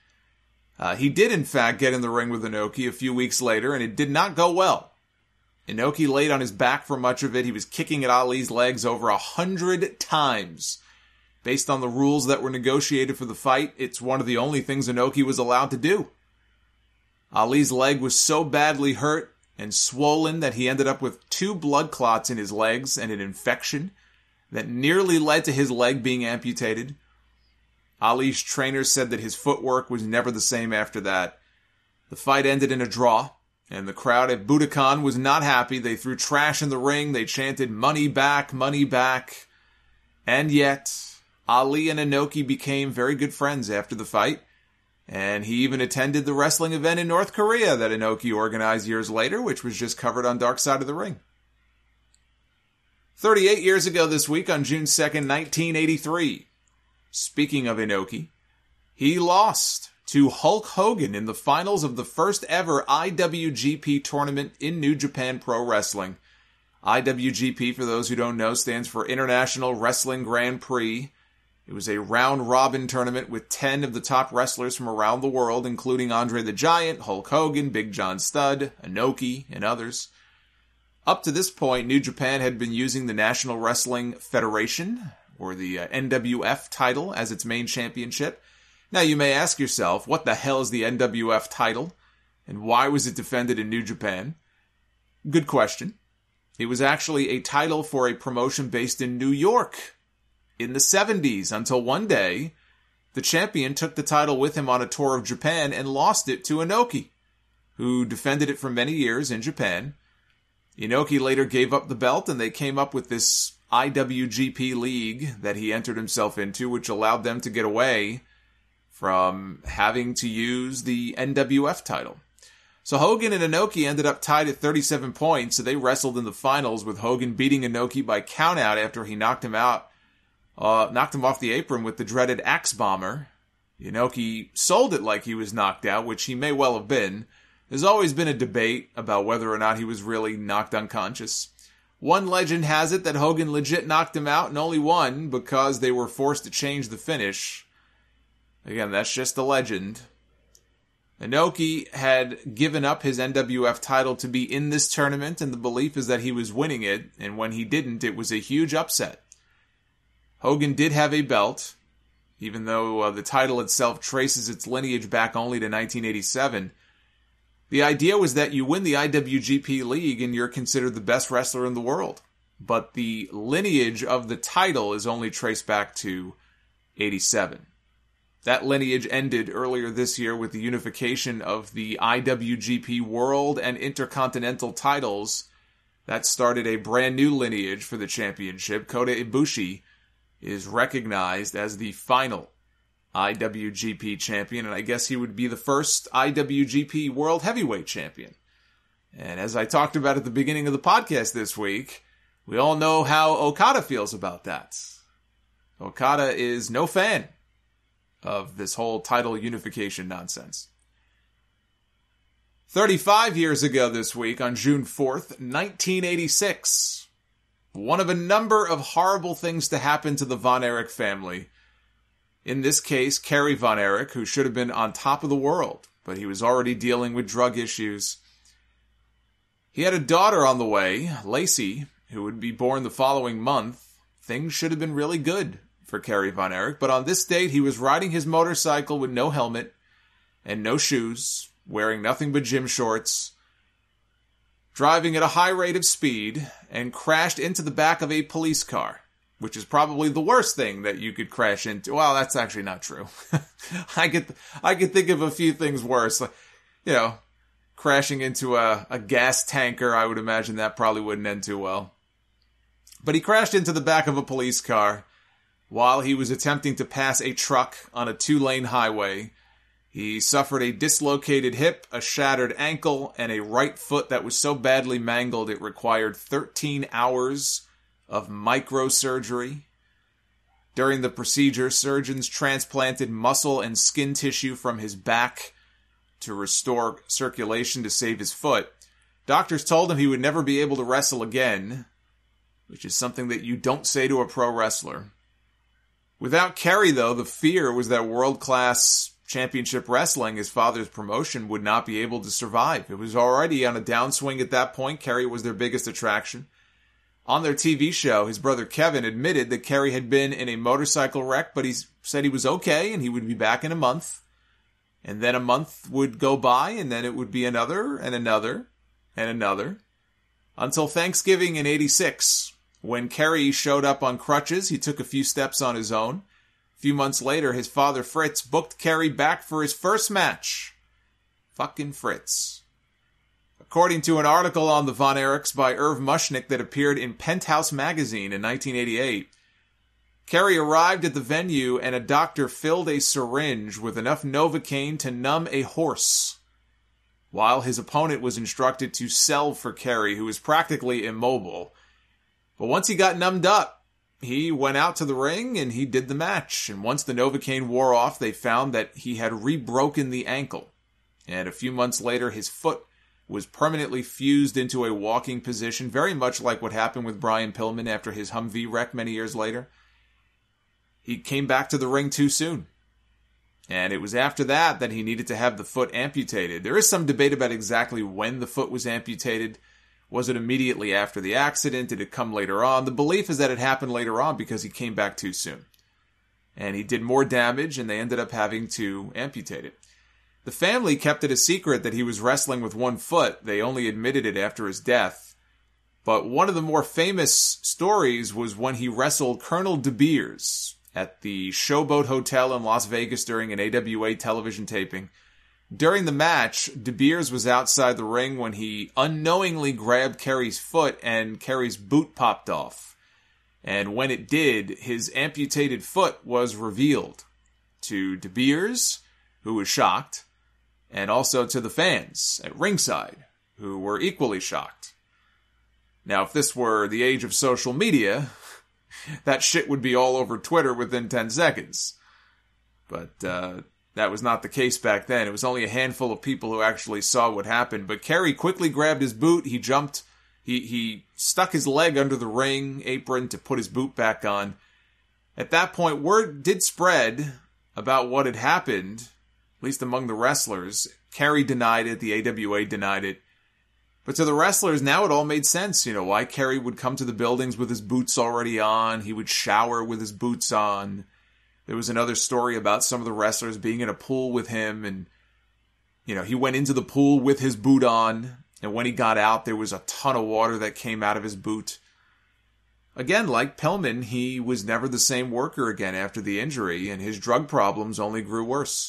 Uh, he did, in fact, get in the ring with Inoki a few weeks later, and it did not go well. Inoki laid on his back for much of it. He was kicking at Ali's legs over a hundred times. Based on the rules that were negotiated for the fight, it's one of the only things Inoki was allowed to do. Ali's leg was so badly hurt and swollen that he ended up with two blood clots in his legs and an infection that nearly led to his leg being amputated. Ali's trainer said that his footwork was never the same after that. The fight ended in a draw. And the crowd at Budokan was not happy. They threw trash in the ring. They chanted, "Money back, money back." And yet, Ali and Inoki became very good friends after the fight. And he even attended the wrestling event in North Korea that Inoki organized years later, which was just covered on Dark Side of the Ring. thirty-eight years ago this week, on June second, nineteen eighty-three, speaking of Inoki, he lost to Hulk Hogan in the finals of the first ever I W G P tournament in New Japan Pro Wrestling. I W G P, for those who don't know, stands for International Wrestling Grand Prix. It was a round-robin tournament with ten of the top wrestlers from around the world, including Andre the Giant, Hulk Hogan, Big John Studd, Inoki, and others. Up to this point, New Japan had been using the National Wrestling Federation, or the uh, N W F title, as its main championship. Now, you may ask yourself, what the hell is the N W F title? And why was it defended in New Japan? Good question. It was actually a title for a promotion based in New York in the seventies, until one day, the champion took the title with him on a tour of Japan and lost it to Inoki, who defended it for many years in Japan. Inoki later gave up the belt, and they came up with this I W G P league that he entered himself into, which allowed them to get away from having to use the N W F title. So Hogan and Inoki ended up tied at thirty-seven points, so they wrestled in the finals with Hogan beating Inoki by countout after he knocked him out, uh, knocked him off the apron with the dreaded Axe Bomber. Inoki sold it like he was knocked out, which he may well have been. There's always been a debate about whether or not he was really knocked unconscious. One legend has it that Hogan legit knocked him out and only won because they were forced to change the finish. Again, that's just a legend. Inoki had given up his N W F title to be in this tournament, and the belief is that he was winning it, and when he didn't, it was a huge upset. Hogan did have a belt, even though uh, the title itself traces its lineage back only to nineteen eighty-seven. The idea was that you win the I W G P League and you're considered the best wrestler in the world. But the lineage of the title is only traced back to eighty-seven. That lineage ended earlier this year with the unification of the I W G P World and Intercontinental titles. That started a brand new lineage for the championship. Kota Ibushi is recognized as the final I W G P champion, and I guess he would be the first I W G P World Heavyweight champion. And as I talked about at the beginning of the podcast this week, we all know how Okada feels about that. Okada is no fan of this whole title unification nonsense. thirty-five years ago this week, on June fourth, nineteen eighty-six, one of a number of horrible things to happen to the Von Erich family. In this case, Kerry Von Erich, who should have been on top of the world, but he was already dealing with drug issues. He had a daughter on the way, Lacey, who would be born the following month. Things should have been really good for Kerry Von Erich, but on this date he was riding his motorcycle with no helmet and no shoes, wearing nothing but gym shorts, driving at a high rate of speed, and crashed into the back of a police car, which is probably the worst thing that you could crash into. Well, that's actually not true. I could I could think of a few things worse. Like, you know, crashing into a, a gas tanker, I would imagine that probably wouldn't end too well. But he crashed into the back of a police car while he was attempting to pass a truck on a two-lane highway. He suffered a dislocated hip, a shattered ankle, and a right foot that was so badly mangled it required thirteen hours of microsurgery. During the procedure, surgeons transplanted muscle and skin tissue from his back to restore circulation to save his foot. Doctors told him he would never be able to wrestle again, which is something that you don't say to a pro wrestler. Without Kerry, though, the fear was that world-class championship wrestling, his father's promotion, would not be able to survive. It was already on a downswing at that point. Kerry was their biggest attraction. On their T V show, his brother Kevin admitted that Kerry had been in a motorcycle wreck, but he said he was okay and he would be back in a month. And then a month would go by, and then it would be another, and another, and another. Until Thanksgiving in eighty-six, when Kerry showed up on crutches, he took a few steps on his own. A few months later, his father Fritz booked Kerry back for his first match. Fucking Fritz. According to an article on the Von Erichs by Irv Mushnick that appeared in Penthouse magazine in nineteen eighty-eight, Kerry arrived at the venue and a doctor filled a syringe with enough Novocaine to numb a horse, while his opponent was instructed to sell for Kerry, who was practically immobile. But once he got numbed up, he went out to the ring and he did the match. And once the Novocaine wore off, they found that he had re-broken the ankle. And a few months later, his foot was permanently fused into a walking position, very much like what happened with Brian Pillman after his Humvee wreck many years later. He came back to the ring too soon. And it was after that that he needed to have the foot amputated. There is some debate about exactly when the foot was amputated. Was it immediately after the accident? Did it come later on? The belief is that it happened later on because he came back too soon. And he did more damage, and they ended up having to amputate it. The family kept it a secret that he was wrestling with one foot. They only admitted it after his death. But one of the more famous stories was when he wrestled Colonel De Beers at the Showboat Hotel in Las Vegas during an A W A television taping. During the match, De Beers was outside the ring when he unknowingly grabbed Kerry's foot and Kerry's boot popped off. And when it did, his amputated foot was revealed to De Beers, who was shocked, and also to the fans at ringside, who were equally shocked. Now, if this were the age of social media, that shit would be all over Twitter within ten seconds. But uh, that was not the case back then. It was only a handful of people who actually saw what happened. But Kerry quickly grabbed his boot. He jumped. He, he stuck his leg under the ring apron to put his boot back on. At that point, word did spread about what had happened, at least among the wrestlers. Kerry denied it. The A W A denied it. But to the wrestlers, now it all made sense, you know, why Kerry would come to the buildings with his boots already on. He would shower with his boots on. There was another story about some of the wrestlers being in a pool with him, and, you know, he went into the pool with his boot on, and when he got out, there was a ton of water that came out of his boot. Again, like Pillman, he was never the same worker again after the injury, and his drug problems only grew worse.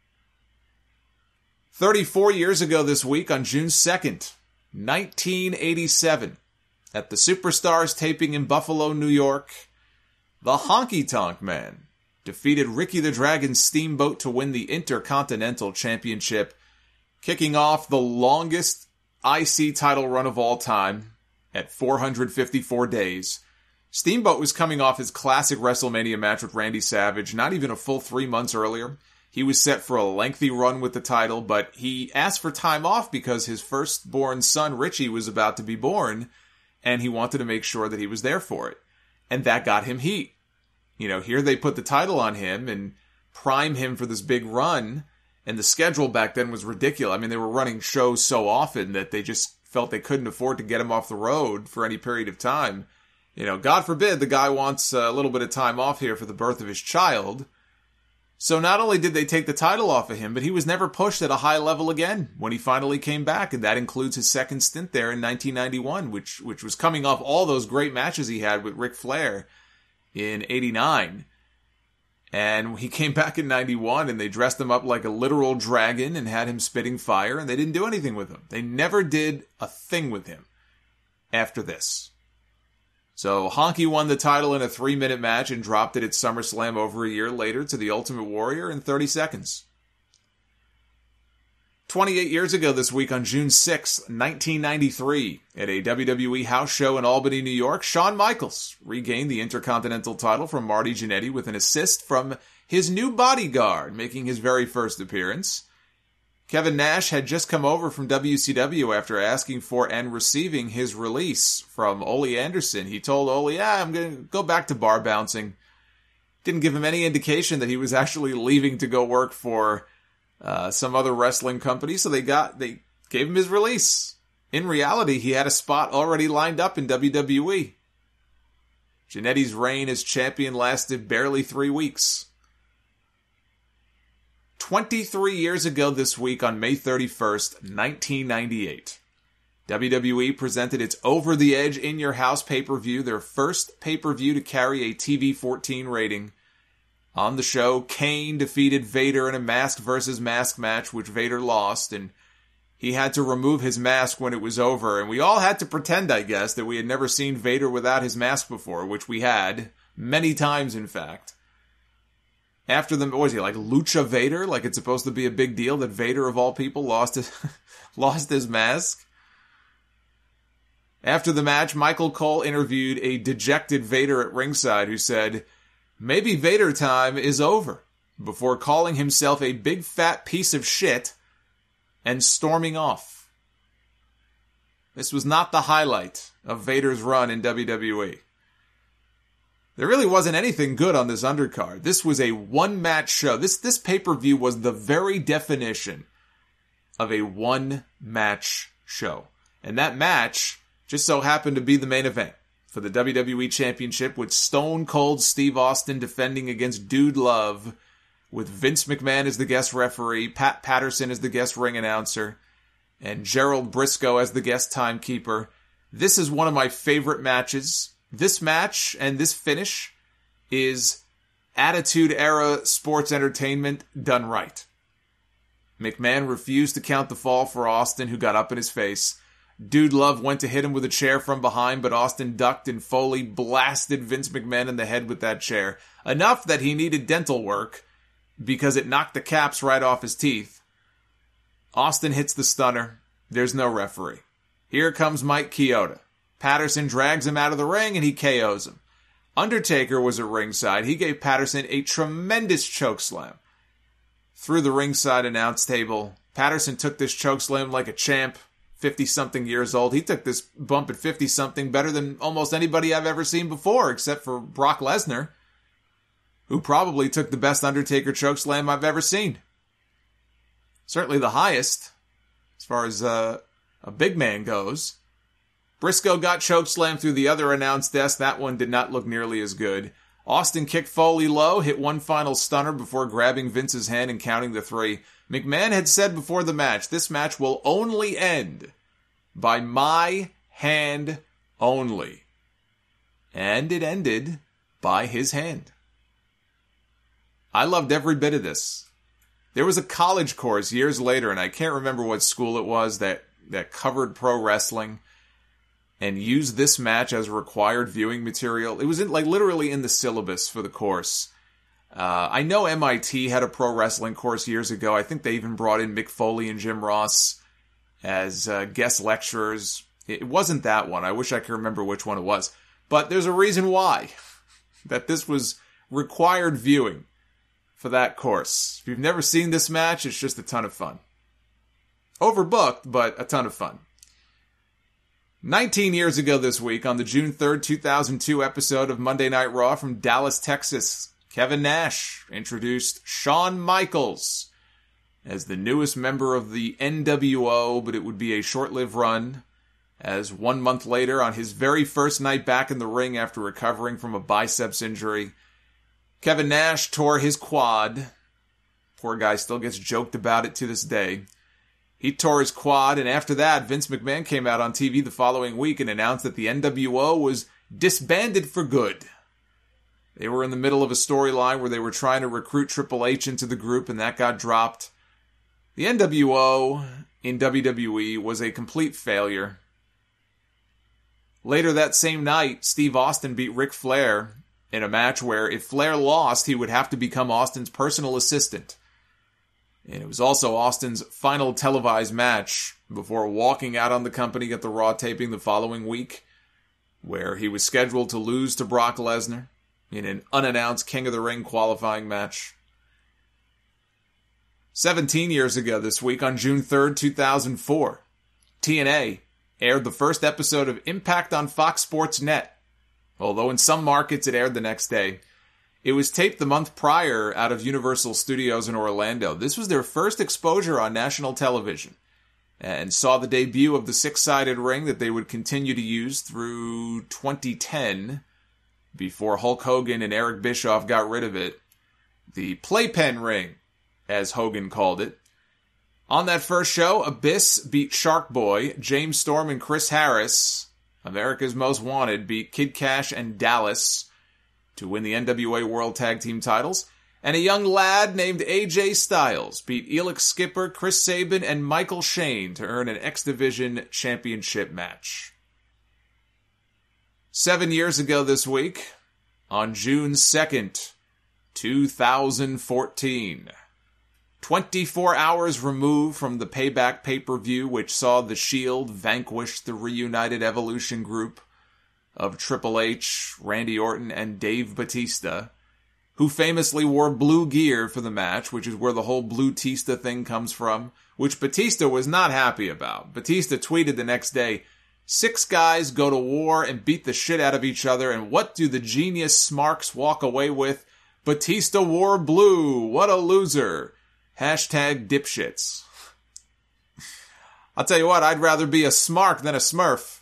thirty-four years ago this week, on June second, nineteen eighty-seven, at the Superstars taping in Buffalo, New York, the Honky Tonk Man defeated Ricky the Dragon Steamboat to win the Intercontinental Championship, kicking off the longest I C title run of all time at four hundred fifty-four days. Steamboat was coming off his classic WrestleMania match with Randy Savage, not even a full three months earlier. He was set for a lengthy run with the title, but he asked for time off because his firstborn son, Richie, was about to be born, and he wanted to make sure that he was there for it. And that got him heat. You know, here they put the title on him and prime him for this big run, and the schedule back then was ridiculous. I mean, they were running shows so often that they just felt they couldn't afford to get him off the road for any period of time. You know, God forbid the guy wants a little bit of time off here for the birth of his child. So not only did they take the title off of him, but he was never pushed at a high level again when he finally came back, and that includes his second stint there in nineteen ninety-one, which which was coming off all those great matches he had with Ric Flair in eighty-nine. And he came back in ninety-one, and they dressed him up like a literal dragon and had him spitting fire, and they didn't do anything with him. They never did a thing with him after this. So Honky won the title in a three-minute match and dropped it at SummerSlam over a year later to the Ultimate Warrior in thirty seconds. twenty-eight years ago this week on June sixth, nineteen ninety-three, at a W W E house show in Albany, New York, Shawn Michaels regained the Intercontinental title from Marty Jannetty with an assist from his new bodyguard, making his very first appearance. Kevin Nash had just come over from W C W after asking for and receiving his release from Ole Anderson. He told Ole, yeah, I'm going to go back to bar bouncing. Didn't give him any indication that he was actually leaving to go work for uh, some other wrestling company, so they got they gave him his release. In reality, he had a spot already lined up in W W E. Jannetty's reign as champion lasted barely three weeks. twenty-three years ago this week on May thirty-first, nineteen ninety-eight, W W E presented its Over the Edge In Your House pay-per-view, their first pay-per-view to carry a T V fourteen rating. On the show, Kane defeated Vader in a mask versus mask match, which Vader lost, and he had to remove his mask when it was over, and we all had to pretend, I guess, that we had never seen Vader without his mask before, which we had, many times in fact. After the, what was he, like Lucha Vader? Like it's supposed to be a big deal that Vader, of all people, lost his, lost his mask? After the match, Michael Cole interviewed a dejected Vader at ringside who said, maybe Vader time is over, before calling himself a big fat piece of shit and storming off. This was not the highlight of Vader's run in W W E. There really wasn't anything good on this undercard. This was a one-match show. This this pay-per-view was the very definition of a one-match show. And that match just so happened to be the main event for the W W E Championship, with Stone Cold Steve Austin defending against Dude Love, with Vince McMahon as the guest referee, Pat Patterson as the guest ring announcer, and Gerald Briscoe as the guest timekeeper. This is one of my favorite matches. This match and this finish is Attitude Era sports entertainment done right. McMahon refused to count the fall for Austin, who got up in his face. Dude Love went to hit him with a chair from behind, but Austin ducked and Foley blasted Vince McMahon in the head with that chair. Enough that he needed dental work because it knocked the caps right off his teeth. Austin hits the stunner. There's no referee. Here comes Mike Chioda. Patterson drags him out of the ring and he K Os him. Undertaker was at ringside. He gave Patterson a tremendous chokeslam. Through the ringside announce table, Patterson took this chokeslam like a champ, fifty-something years old. He took this bump at fifty-something better than almost anybody I've ever seen before, except for Brock Lesnar, who probably took the best Undertaker chokeslam I've ever seen. Certainly the highest, as far as uh, a big man goes. Briscoe got chokeslammed through the other announce desk. That one did not look nearly as good. Austin kicked Foley low, hit one final stunner before grabbing Vince's hand and counting the three. McMahon had said before the match, this match will only end by my hand only. And it ended by his hand. I loved every bit of this. There was a college course years later, and I can't remember what school it was, that, that covered pro wrestling and used this match as required viewing material. It was in, like literally in the syllabus for the course. Uh, I know M I T had a pro wrestling course years ago. I think they even brought in Mick Foley and Jim Ross as uh, guest lecturers. It wasn't that one. I wish I could remember which one it was. But there's a reason why. That this was required viewing for that course. If you've never seen this match, it's just a ton of fun. Overbooked, but a ton of fun. nineteen years ago this week, on the June third, two thousand two episode of Monday Night Raw from Dallas, Texas, Kevin Nash introduced Shawn Michaels as the newest member of the N W O, but it would be a short-lived run, as one month later, on his very first night back in the ring after recovering from a biceps injury, Kevin Nash tore his quad. Poor guy still gets joked about it to this day. He tore his quad, and after that, Vince McMahon came out on T V the following week and announced that the N W O was disbanded for good. They were in the middle of a storyline where they were trying to recruit Triple H into the group, and that got dropped. The N W O in W W E was a complete failure. Later that same night, Steve Austin beat Ric Flair in a match where if Flair lost, he would have to become Austin's personal assistant. And it was also Austin's final televised match before walking out on the company at the Raw taping the following week, where he was scheduled to lose to Brock Lesnar in an unannounced King of the Ring qualifying match. Seventeen years ago this week, on June third, two thousand four, T N A aired the first episode of Impact on Fox Sports Net. Although in some markets it aired the next day. It was taped the month prior out of Universal Studios in Orlando. This was their first exposure on national television, and saw the debut of the six-sided ring that they would continue to use through twenty ten, before Hulk Hogan and Eric Bischoff got rid of it. The playpen ring, as Hogan called it. On that first show, Abyss beat Shark Boy, James Storm and Chris Harris. America's Most Wanted beat Kid Cash and Dallas to win the N W A World Tag Team titles. And a young lad named A J Styles beat Elix Skipper, Chris Sabin, and Michael Shane to earn an X Division championship match. Seven years ago this week, on June second, two thousand fourteen, twenty-four hours removed from the Payback pay-per-view, which saw The Shield vanquish the reunited Evolution group of Triple H, Randy Orton, and Dave Batista, who famously wore blue gear for the match, which is where the whole Blue Tista thing comes from, which Batista was not happy about. Batista tweeted the next day, "Six guys go to war and beat the shit out of each other, and what do the genius smarks walk away with? Batista wore blue. What a loser. Hashtag dipshits." I'll tell you what, I'd rather be a smark than a smurf.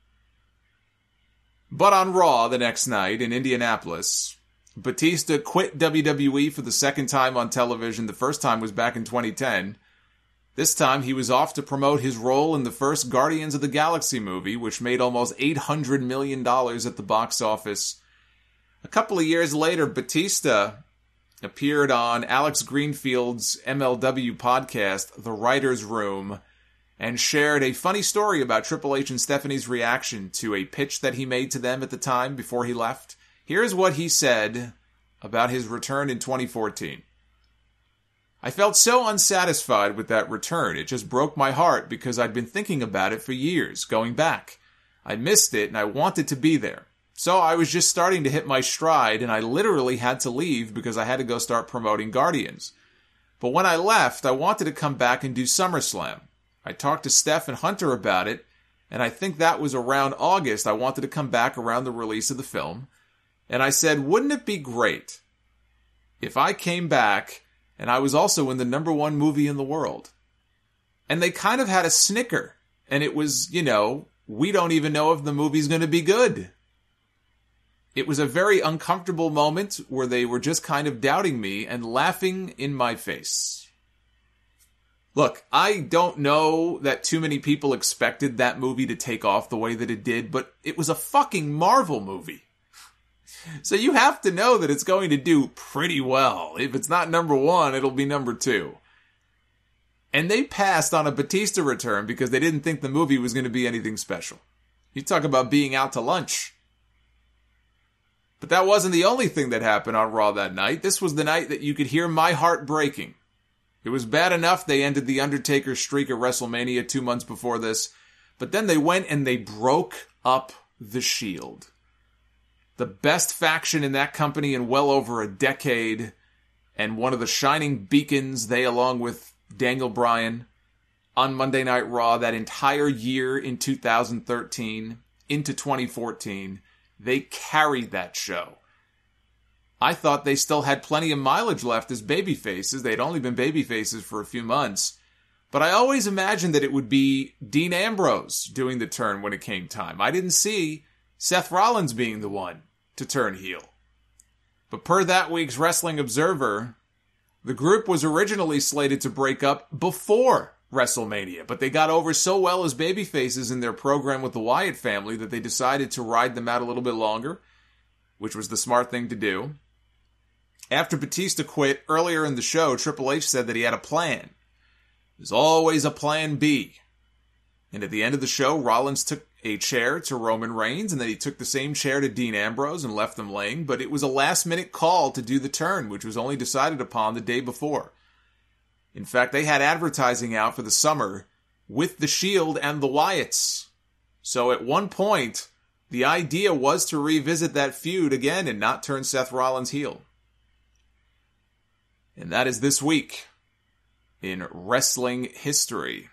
But on Raw the next night in Indianapolis, Batista quit W W E for the second time on television. The first time was back in twenty ten. This time he was off to promote his role in the first Guardians of the Galaxy movie, which made almost eight hundred million dollars at the box office. A couple of years later, Batista appeared on Alex Greenfield's M L W podcast, The Writer's Room, and shared a funny story about Triple H and Stephanie's reaction to a pitch that he made to them at the time before he left. Here's what he said about his return in twenty fourteen. "I felt so unsatisfied with that return. It just broke my heart because I'd been thinking about it for years, going back. I missed it and I wanted to be there. So I was just starting to hit my stride and I literally had to leave because I had to go start promoting Guardians. But when I left, I wanted to come back and do SummerSlam. I talked to Steph and Hunter about it, and I think that was around August. I wanted to come back around the release of the film. And I said, wouldn't it be great if I came back and I was also in the number one movie in the world? And they kind of had a snicker. And it was, you know, we don't even know if the movie's going to be good. It was a very uncomfortable moment where they were just kind of doubting me and laughing in my face. Look, I don't know that too many people expected that movie to take off the way that it did, but it was a fucking Marvel movie. So you have to know that it's going to do pretty well. If it's not number one, it'll be number two. And they passed on a Batista return because they didn't think the movie was going to be anything special. You talk about being out to lunch. But that wasn't the only thing that happened on Raw that night. This was the night that you could hear my heart breaking. It was bad enough they ended The Undertaker's streak at WrestleMania two months before this, but then they went and they broke up the Shield. The best faction in that company in well over a decade, and one of the shining beacons, they along with Daniel Bryan, on Monday Night Raw that entire year in two thousand thirteen into twenty fourteen. They carried that show. I thought they still had plenty of mileage left as babyfaces. They'd only been babyfaces for a few months. But I always imagined that it would be Dean Ambrose doing the turn when it came time. I didn't see Seth Rollins being the one to turn heel. But per that week's Wrestling Observer, the group was originally slated to break up before WrestleMania, but they got over so well as babyfaces in their program with the Wyatt family that they decided to ride them out a little bit longer, which was the smart thing to do. After Batista quit earlier in the show, Triple H said that he had a plan. There's always a plan B. And at the end of the show, Rollins took a chair to Roman Reigns, and then he took the same chair to Dean Ambrose and left them laying, but it was a last-minute call to do the turn, which was only decided upon the day before. In fact, they had advertising out for the summer with the Shield and the Wyatts. So at one point, the idea was to revisit that feud again and not turn Seth Rollins heel. And that is this week in wrestling history.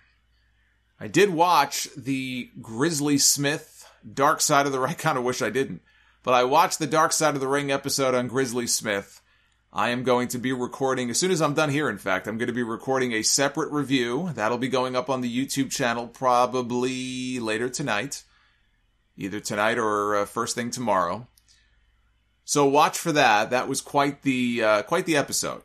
I did watch the Grizzly Smith Dark Side of the Ring. I kind of wish I didn't. But I watched the Dark Side of the Ring episode on Grizzly Smith. I am going to be recording, as soon as I'm done here, in fact, I'm going to be recording a separate review. That'll be going up on the YouTube channel probably later tonight. Either tonight or uh, first thing tomorrow. So watch for that. That was quite the uh, quite the episode.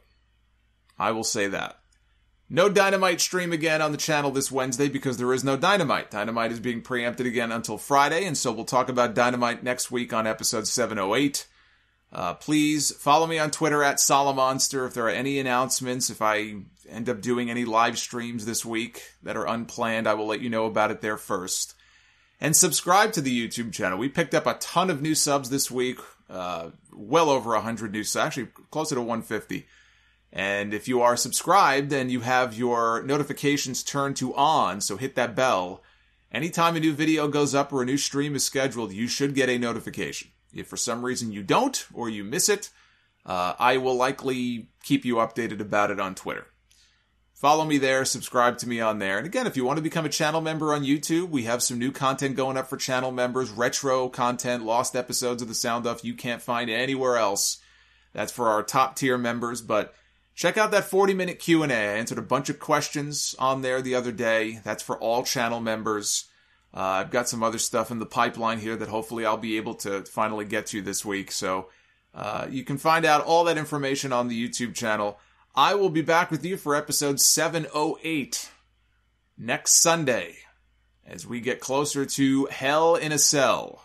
I will say that. No Dynamite stream again on the channel this Wednesday because there is no Dynamite. Dynamite is being preempted again until Friday, and so we'll talk about Dynamite next week on episode seven oh eight. Uh, please follow me on Twitter at Solomonster if there are any announcements. If I end up doing any live streams this week that are unplanned, I will let you know about it there first. And subscribe to the YouTube channel. We picked up a ton of new subs this week. Uh, well over one hundred new subs. Actually, closer to one hundred fifty. And if you are subscribed and you have your notifications turned to on, so hit that bell, anytime a new video goes up or a new stream is scheduled, you should get a notification. If for some reason you don't or you miss it, uh, I will likely keep you updated about it on Twitter. Follow me there, subscribe to me on there. And again, if you want to become a channel member on YouTube, we have some new content going up for channel members, retro content, lost episodes of the Sound Off you can't find anywhere else. That's for our top tier members, but check out that forty minute Q and A. I answered a bunch of questions on there the other day. That's for all channel members. Uh, I've got some other stuff in the pipeline here that hopefully I'll be able to finally get to this week. So uh, you can find out all that information on the YouTube channel. I will be back with you for episode seven oh eight next Sunday as we get closer to Hell in a Cell.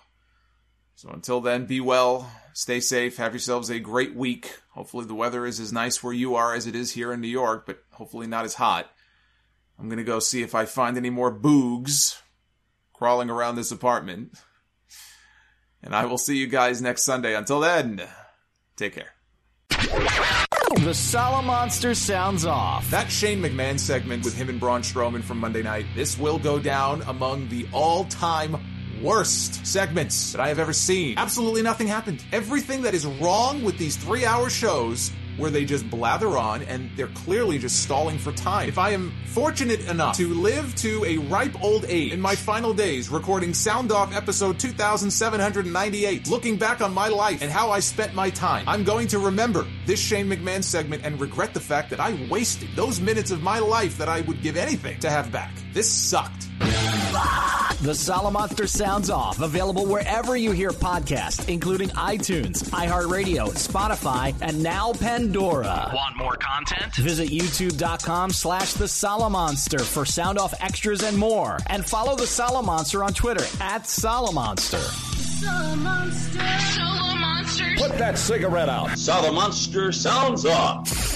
So until then, be well, stay safe, have yourselves a great week. Hopefully the weather is as nice where you are as it is here in New York, but hopefully not as hot. I'm going to go see if I find any more boogs crawling around this apartment. And I will see you guys next Sunday. Until then, take care. The Solomonster sounds off. That Shane McMahon segment with him and Braun Strowman from Monday night, this will go down among the all-time worst segments that I have ever seen. Absolutely nothing happened. Everything that is wrong with these three-hour shows where they just blather on and they're clearly just stalling for time. If I am fortunate enough to live to a ripe old age in my final days recording Sound Off episode two thousand seven hundred ninety-eight, looking back on my life and how I spent my time, I'm going to remember this Shane McMahon segment and regret the fact that I wasted those minutes of my life that I would give anything to have back. This sucked. The Solomonster sounds off. Available wherever you hear podcasts, including iTunes, iHeartRadio, Spotify, and now Pandora. Want more content? Visit youtube.com slash the Solomonster for sound off extras and more. And follow the Solomonster on Twitter at Solomonster. Solomonster. Solomonster. Put that cigarette out. Solomonster sounds off.